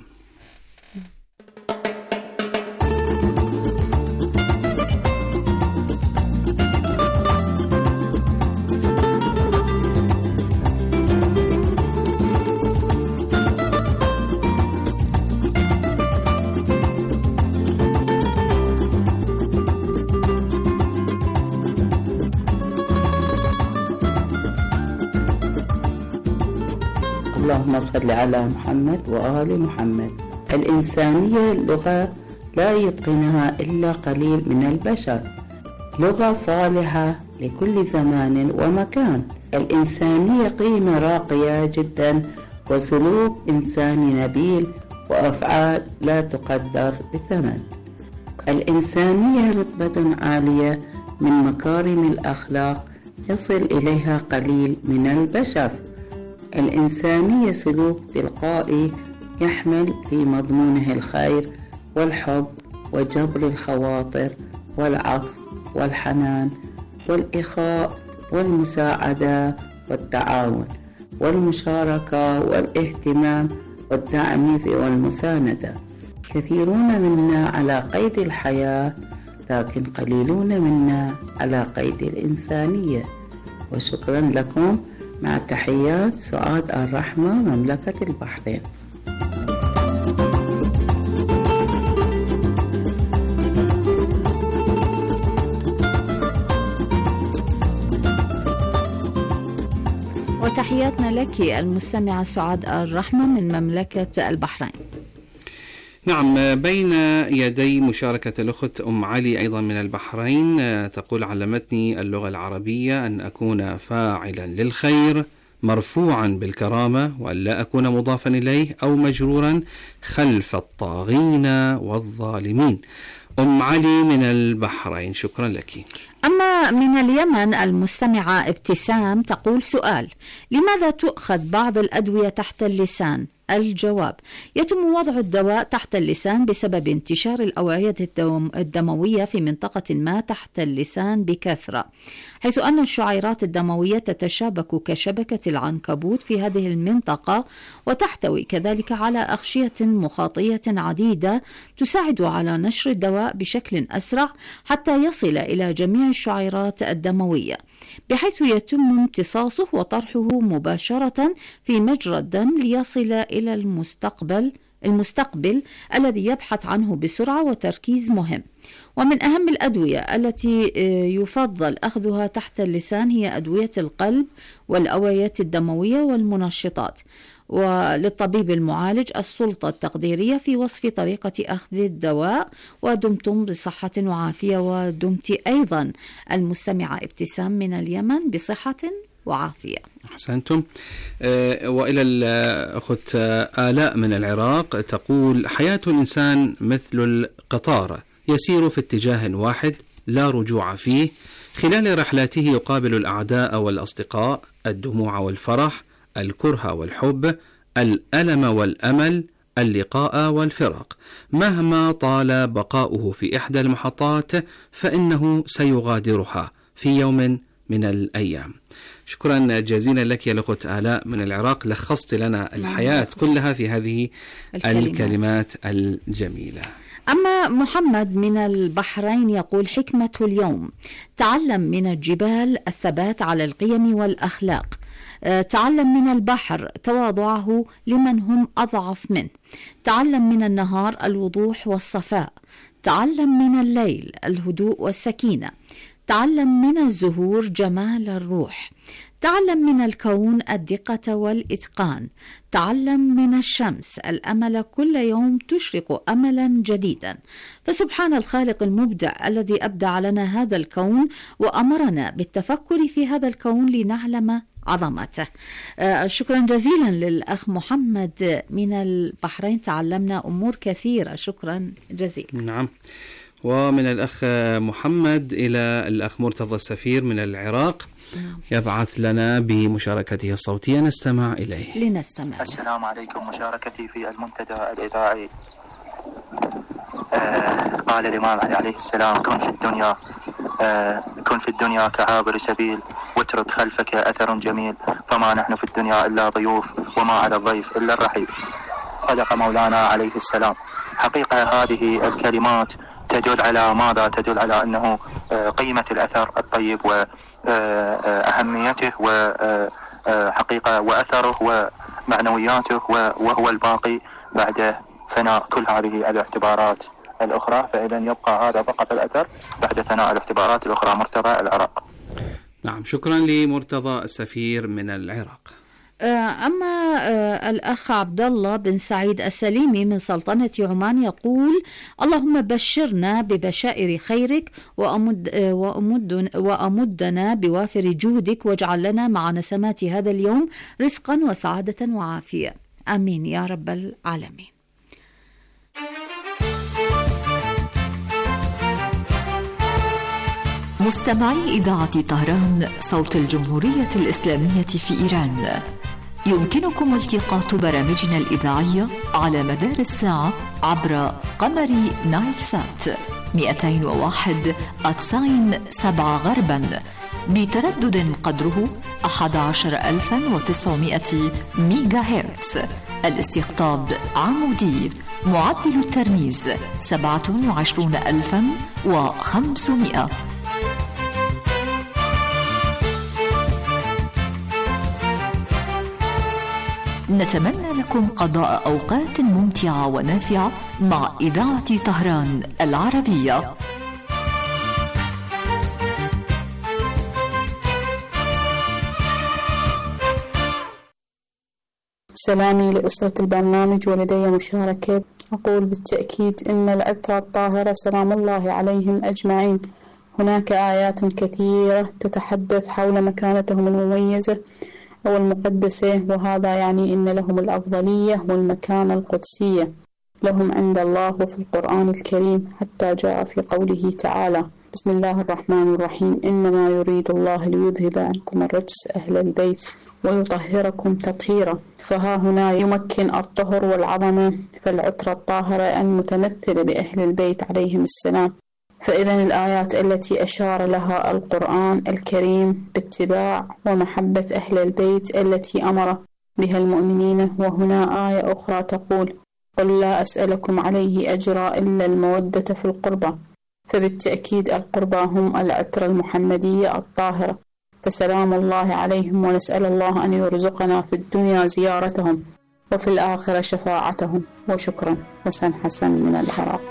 اللهم صل على محمد وآل محمد. الإنسانية لغة لا يتقنها إلا قليل من البشر، لغة صالحة لكل زمان ومكان. الإنسانية قيمة راقية جدا، وسلوك إنساني نبيل، وأفعال لا تقدر بثمن. الإنسانية رتبة عالية من مكارم الأخلاق يصل إليها قليل من البشر. الإنسانية سلوك تلقائي يحمل في مضمونه الخير والحب وجبر الخواطر والعطف والحنان والإخاء والمساعدة والتعاون والمشاركة والاهتمام والدعم والمساندة. كثيرون منا على قيد الحياة، لكن قليلون منا على قيد الإنسانية. وشكرا لكم. مع تحيات سعاد الرحمة، مملكة البحرين. وتحياتنا لك المستمعة سعاد الرحمة من مملكة البحرين. نعم، بين يدي مشاركة الأخت أم علي أيضا من البحرين، تقول: علمتني اللغة العربية أن أكون فاعلا للخير مرفوعا بالكرامة، وأن لا أكون مضافا إليه أو مجرورا خلف الطاغين والظالمين. أم علي من البحرين، شكرا لك. أما من اليمن المستمعة ابتسام تقول: سؤال: لماذا تؤخذ بعض الأدوية تحت اللسان؟ الجواب: يتم وضع الدواء تحت اللسان بسبب انتشار الأوعية الدموية في منطقة ما تحت اللسان بكثرة، حيث أن الشعيرات الدموية تتشابك كشبكة العنكبوت في هذه المنطقة، وتحتوي كذلك على أغشية مخاطية عديدة تساعد على نشر الدواء بشكل أسرع حتى يصل إلى جميع الشعيرات الدموية، بحيث يتم امتصاصه وطرحه مباشرة في مجرى الدم ليصل إلى المستقبل الذي يبحث عنه بسرعة وتركيز مهم. ومن أهم الأدوية التي يفضل أخذها تحت اللسان هي أدوية القلب والأوعية الدموية والمنشطات. وللطبيب المعالج السلطة التقديرية في وصف طريقة أخذ الدواء. ودمتم بصحة وعافية، ودمت أيضا المستمعة ابتسام من اليمن بصحة وعافية. أحسنتم. وإلى الأخت آلاء من العراق، تقول: حياة الإنسان مثل القطار يسير في اتجاه واحد لا رجوع فيه. خلال رحلاته يقابل الأعداء والأصدقاء، الدموع والفرح، الكره والحب، الألم والأمل، اللقاء والفراق. مهما طال بقاؤه في إحدى المحطات فإنه سيغادرها في يوم من الأيام. شكرا جزيلا لك يا الأخت آلاء من العراق، لخصت لنا الحياة كلها في هذه الكلمات الجميلة. أما محمد من البحرين يقول: حكمة اليوم: تعلم من الجبال الثبات على القيم والأخلاق، تعلم من البحر تواضعه لمن هم أضعف منه، تعلم من النهار الوضوح والصفاء، تعلم من الليل الهدوء والسكينة، تعلم من الزهور جمال الروح، تعلم من الكون الدقة والإتقان، تعلم من الشمس الأمل كل يوم تشرق أملا جديدا. فسبحان الخالق المبدع الذي أبدع لنا هذا الكون وأمرنا بالتفكر في هذا الكون لنعلم عظمته. شكرا جزيلا للأخ محمد من البحرين، تعلمنا أمور كثيرة، شكرا جزيلا. نعم. ومن الأخ محمد إلى الأخ مرتضى السفير من العراق، يبعث لنا بمشاركته الصوتية، نستمع إليه. لنستمع. السلام عليكم. مشاركتي في المنتدى الإذاعي. قال الإمام عليه السلام: كن في الدنيا كعابر سبيل واترك خلفك أثر جميل، فما نحن في الدنيا إلا ضيوف وما على الضيف إلا الرحيل. صدق مولانا عليه السلام. حقيقة هذه الكلمات تدل على ماذا؟ تدل على أنه قيمة الأثر الطيب وأهميته وحقيقة وأثره ومعنوياته، وهو الباقي بعد ثناء كل هذه الاعتبارات الأخرى. فإذا يبقى هذا فقط الأثر بعد ثناء الاعتبارات الأخرى. مرتضى العراق. نعم، شكرا لمرتضى السفير من العراق. أما الأخ عبد الله بن سعيد السليمي من سلطنة عمان يقول: اللهم بشرنا ببشائر خيرك وأمدنا بوافر جودك، واجعل لنا مع نسمات هذا اليوم رزقا وسعادة وعافية، آمين يا رب العالمين. مستمعي إذاعة طهران صوت الجمهورية الإسلامية في إيران، يمكنكم التقاط برامجنا الإذاعية على مدار الساعة عبر قمر نايل سات 201.7 غربا بتردد قدره 11900 ميجا هرتز. الاستقطاب عمودي، معدل الترميز 27500. نتمنى لكم قضاء أوقات ممتعة ونافعة مع إذاعة طهران العربية. سلامي لأسرة البرنامج، ولدي مشاركة. أقول بالتأكيد إن العترة الطاهرة سلام الله عليهم أجمعين هناك آيات كثيرة تتحدث حول مكانتهم المميزة أو المقدسة، وهذا يعني إن لهم الأفضلية والمكانة القدسية لهم عند الله وفي القرآن الكريم، حتى جاء في قوله تعالى: بسم الله الرحمن الرحيم: إنما يريد الله ليذهب عنكم الرجس أهل البيت ويطهركم تطهيرا. فها هنا يمكن الطهر والعظمة، فالعترة الطاهرة المتمثلة بأهل البيت عليهم السلام. فإذا الآيات التي أشار لها القرآن الكريم باتباع ومحبة أهل البيت التي أمر بها المؤمنين. وهنا آية أخرى تقول: قل لا أسألكم عليه أجرا إلا المودة في القربى. فبالتأكيد القربى هم العترة المحمدية الطاهرة، فسلام الله عليهم، ونسأل الله أن يرزقنا في الدنيا زيارتهم وفي الآخرة شفاعتهم. وشكرا. حسن حسن من العراق.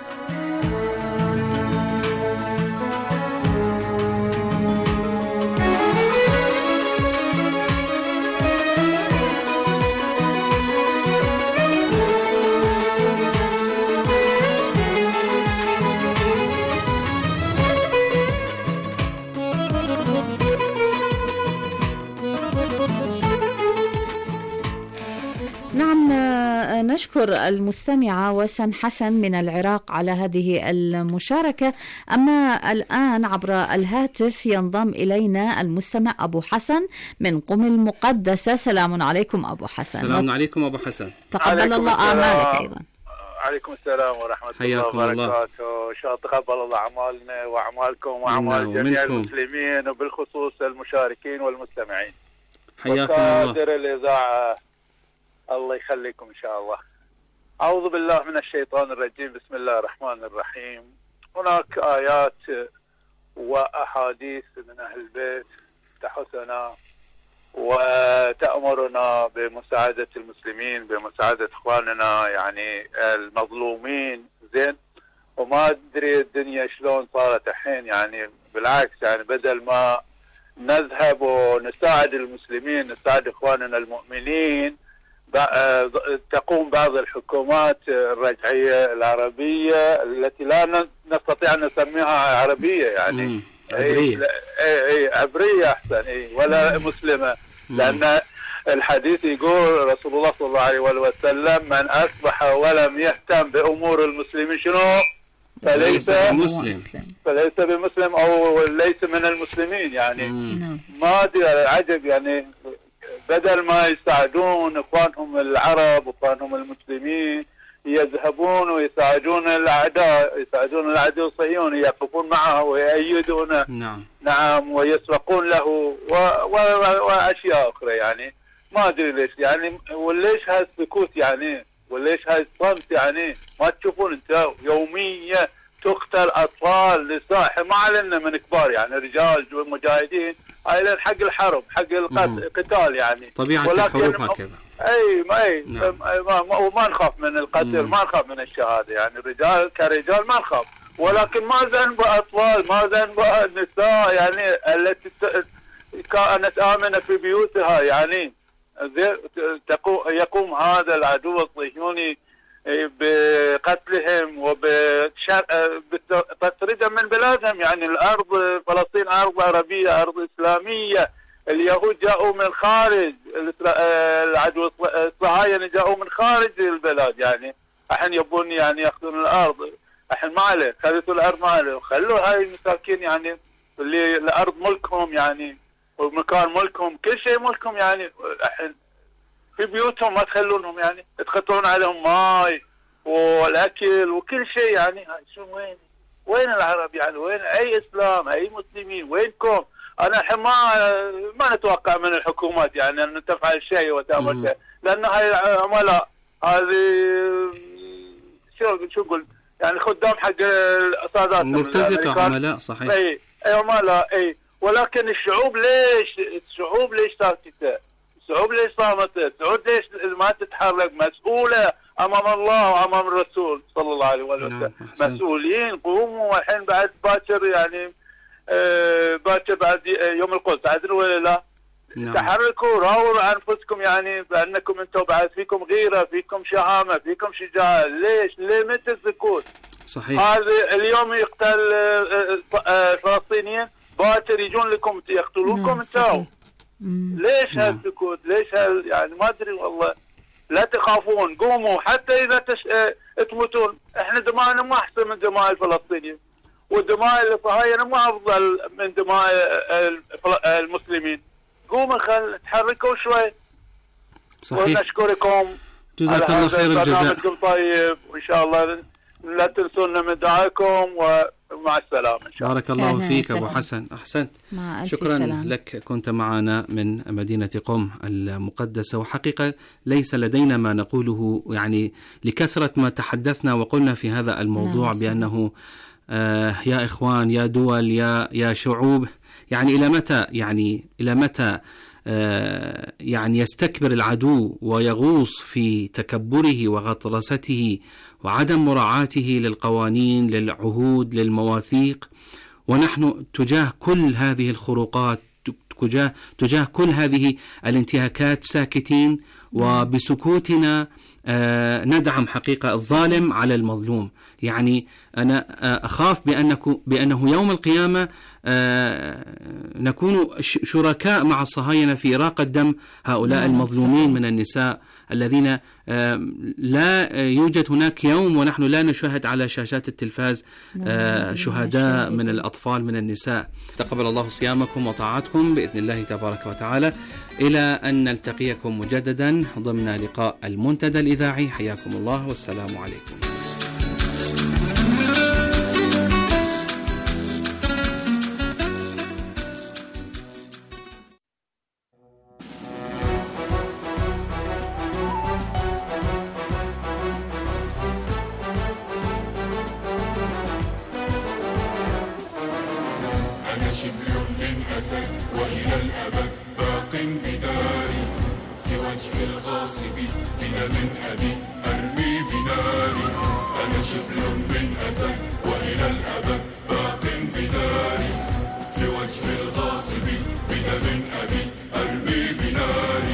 نشكر المستمعة وسن حسن من العراق على هذه المشاركة. أما الآن عبر الهاتف ينضم إلينا المستمع أبو حسن من قم المقدسة. سلام عليكم أبو حسن. السلام عليكم أبو حسن. تقبل الله أعمالك أيضا. عليكم السلام ورحمة الله وبركاته. إن شاء الله تقبل الله أعمالنا وأعمالكم وأعمال جميع المسلمين، وبالخصوص المشاركين والمستمعين. حياكم الله. وكادر الإذاعة الله يخليكم إن شاء الله. أعوذ بالله من الشيطان الرجيم. بسم الله الرحمن الرحيم. هناك آيات وأحاديث من أهل البيت تحثنا وتأمرنا بمساعدة المسلمين، بمساعدة إخواننا يعني المظلومين، زين. وما أدري الدنيا شلون صارت الحين. يعني بالعكس، يعني بدل ما نذهب ونساعد المسلمين، نساعد إخواننا المؤمنين، تقوم بعض الحكومات الرجعية العربية التي لا نستطيع أن نسميها عربية، يعني عبرية أحسن، ولا مسلمة. لأن الحديث يقول رسول الله صلى الله عليه وسلم: من أصبح ولم يهتم بأمور المسلمين شنو؟ فليس بمسلم أو ليس من المسلمين. يعني ما أدري، العجب يعني بدل ما يساعدون إخوانهم العرب وإخوانهم المسلمين يذهبون ويساعدون الأعداء، يساعدون العدو الصهيوني، يقفون معه ويأيدونه. نعم، ويسبقون له وأشياء أخرى. يعني ما أدري ليش، يعني وليش هالسكوت، يعني وليش هالصمت؟ يعني ما تشوفون أنت يوميا تقتل أطفال، نساء، ما علينا من كبار، يعني رجال مجاهدين على حق الحرب، حق القتال، يعني طبيعة الحروب هكذا. وما نخاف من القتل، ما نخاف من الشهادة، يعني الرجال كرجال ما نخاف، ولكن ما ذنب أطفال، ما ذنب النساء، يعني التي كانت آمنة في بيوتها. يعني يقوم هذا العدو الصهيوني بقتلهم وبتطردهم من بلادهم. يعني الأرض فلسطين أرض عربية، أرض إسلامية. اليهود جاءوا من خارج، العدو الصهاينة جاءوا من خارج البلاد. يعني الحين يبون يعني يأخذون الأرض، الحين ما عليه، خذوا الأرض ما عليه، خلوا هاي المساكين يعني اللي الأرض ملكهم، يعني والمكان ملكهم، كل شيء ملكهم. يعني الحين في بيوتهم ما تخلونهم، يعني تقطعون عليهم ماي والأكل وكل شيء. يعني شو وين العرب؟ يعني وين أي إسلام، أي مسلمين، وينكم؟ أنا الحين ما نتوقع من الحكومات يعني أن تفعل شيء وتعمل شيء، لأن هاي العملاء هذه شو نقول، يعني خدام حق السادات، مرتزقة عملاء، صحيح. أي عملاء، ولكن الشعوب ليش ساكتة؟ الشعوب ليش صامتة؟ الشعوب ليش ما تتحرك؟ مسؤولة أمام الله وأمام الرسول صلى الله عليه وسلم. مسؤولين، قوموا الحين بعد باكر، يعني باكر بعد يوم القدس، تعدلوا ولا لا؟ تحركوا، راوروا أنفسكم، يعني بأنكم أنتم بعد فيكم غيرة، فيكم شهامة، فيكم شجاعة. ليه متى السكوت؟ صحيح. هذا اليوم يقتل الفلسطينيين، باكر يجون لكم يقتلونكم انتم. ليش هالسكوت؟ ليش يعني ما أدري والله. لا تخافون، قوموا حتى إذا تموتون. احنا دماءنا ما أحسن من دماء الفلسطينيين، ودماء الصهاينة ما أفضل من دماء المسلمين. قوموا تحركوا شوي. صحيح. ونشكركم، جزاك الله خير الجزاء. برنامجكم طيب، وإن شاء الله لا تنسونا من دعائكم، ومع السلامة إن شاء الله. بارك الله فيك أبو حسن، أحسنت. شكرا لك، كنت معنا من مدينة قم المقدسة. وحقيقة ليس لدينا ما نقوله، يعني لكثرة ما تحدثنا وقلنا في هذا الموضوع بأنه يا إخوان، يا دول، يا شعوب، يعني إلى متى يعني يستكبر العدو ويغوص في تكبره وغطرسته وعدم مراعاته للقوانين، للعهود، للمواثيق، ونحن تجاه كل هذه الخروقات، تجاه كل هذه الانتهاكات ساكتين، وبسكوتنا ندعم حقيقة الظالم على المظلوم. يعني أنا أخاف بأنه يوم القيامة نكون شركاء مع الصهاينة في إراقة دم هؤلاء المظلومين من النساء الذين لا يوجد هناك يوم ونحن لا نشاهد على شاشات التلفاز شهداء من الأطفال، من النساء. تقبل الله صيامكم وطاعتكم بإذن الله تبارك وتعالى، إلى أن نلتقيكم مجددا ضمن لقاء المنتدى الإذاعي. حياكم الله والسلام عليكم. من أبي أرمي بناري. أنا شبل من أسد أبد باق بناري في وجه الغاصب بدم أبي أرمي بناري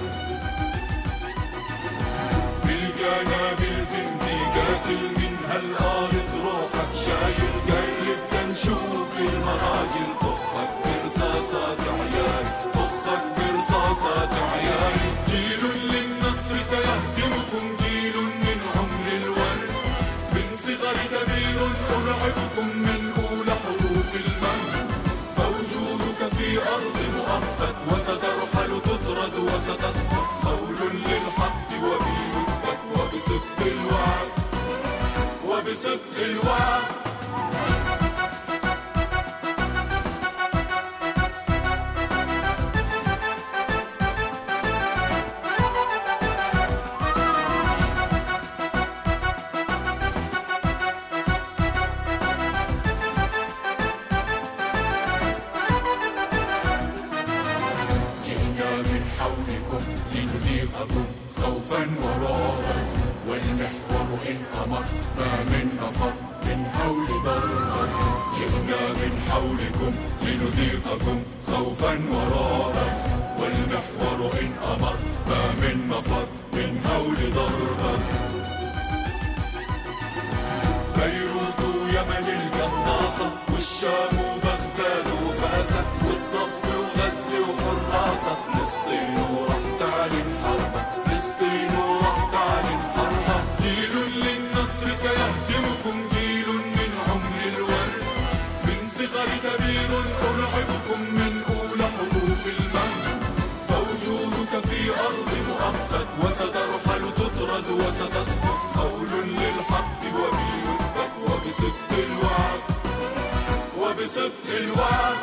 بالجنابل زندي قاتل منها الأرض روحك شايل قرب تنشوف المراجل طخك برصاصات عيال طخك برصاصات عيال جيل للنصر سيهزمكم جيل من عمر الورد من صغر كبير أرعبكم من أولى حروف المهد فوجودك في أرض مؤقت وسترحل تطرد وستسقط قول للحق وبي يثبت وبصدق الوعد وبصدق الوعد لنذيقكم خوفا ورعبا والمحور إن أمر ما من نفر من حول ضربا جئنا من حولكم لنذيقكم خوفا ورعبا والمحور إن أمر ما من نفر من حول ضربا بيروت يمن القناصة والشام وبغداد وفاسة والضف وغزة وحراسة فلسطين وراح تعلن حربة فلسطين وراح تعلن حربة جيل للنصر سيهزمكم جيل من عمر الورد من صغر كبير أرعبكم من أولى حروف المهد فوجودك في أرض مؤقت وسترحل تطرد وستسقط قول للحق وبي يثبت وبصدق الوعد وبصدق الوعد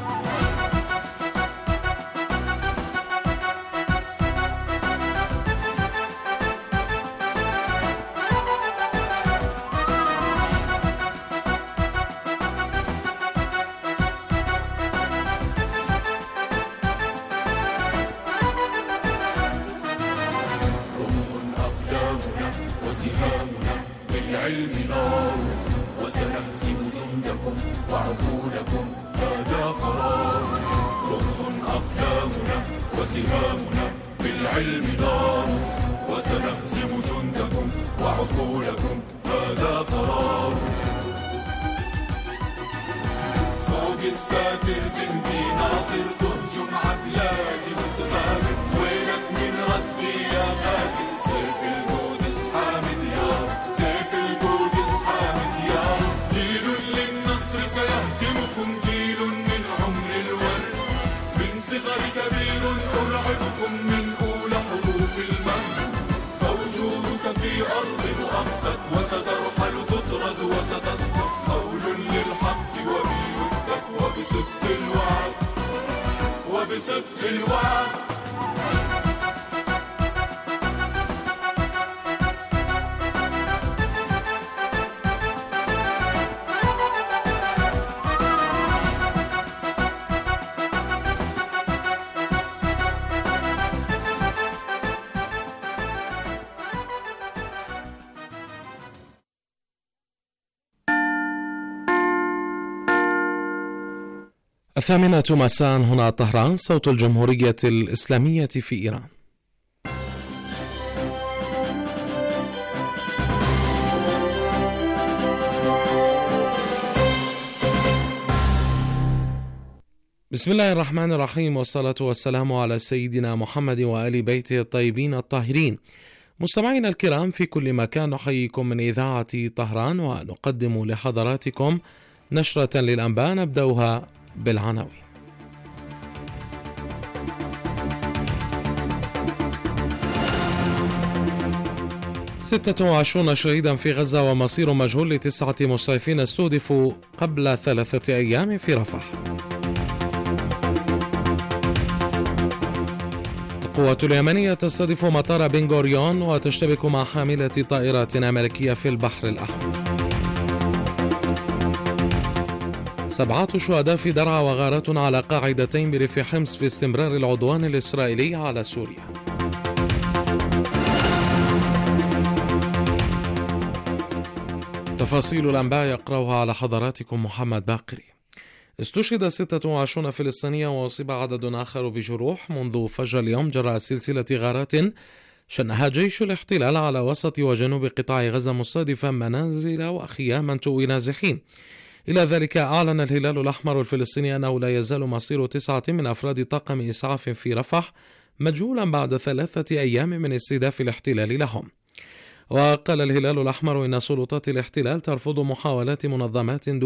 بالعلم نار وسنهزم جندكم وعقولكم هذا قرار رمح أقدامنا وسهامنا بالعلم نار وسنهزم جندكم وعقولكم هذا قرار فوق الساتر زندي ناطر تهجم عبلادي وتغامر وينك من ردي يا قاتل سيف القدس حامد يا سيف القدس حامد يا جيل للنصر سيهزمكم جيل من عمر الورد من صغر كبير أرعبكم من أولى حروف المهد فوجودك في أرض مؤقت وسترحل تطرد وستسقط قول للحق وبي يثبت وبصدق الوعد وبصدق الوعد الثامنة مساء هنا طهران صوت الجمهورية الإسلامية في إيران. بسم الله الرحمن الرحيم والصلاة والسلام على سيدنا محمد وآل بيته الطيبين الطاهرين. مستمعينا الكرام في كل مكان نحييكم من إذاعة طهران ونقدم لحضراتكم نشرة للأنباء نبدأها بالعناوين. 26 شهيدا في غزة ومصير مجهول ل9 مصيفين استهدفوا قبل 3 أيام في رفح. القوات اليمنية تستهدف مطار بن غوريون وتشتبك مع حاملة طائرات أمريكية في البحر الأحمر. 7 شهداء في درعا وغارات على قاعدتين بريف حمص في استمرار العدوان الإسرائيلي على سوريا. تفاصيل الأنباء يقرأها على حضراتكم محمد باقري. استشهد 26 فلسطينيا وأصيب عدد آخر بجروح منذ فجر اليوم جراء سلسلة غارات شنها جيش الاحتلال على وسط وجنوب قطاع غزة مستهدفا منازل وخياما تؤوي نازحين. إلى ذلك أعلن الهلال الأحمر الفلسطيني أنه لا يزال مصير 9 من أفراد طاقم إسعاف في رفح مجهولا بعد 3 أيام من استهداف الاحتلال لهم. وقال الهلال الأحمر إن سلطات الاحتلال ترفض محاولات منظمات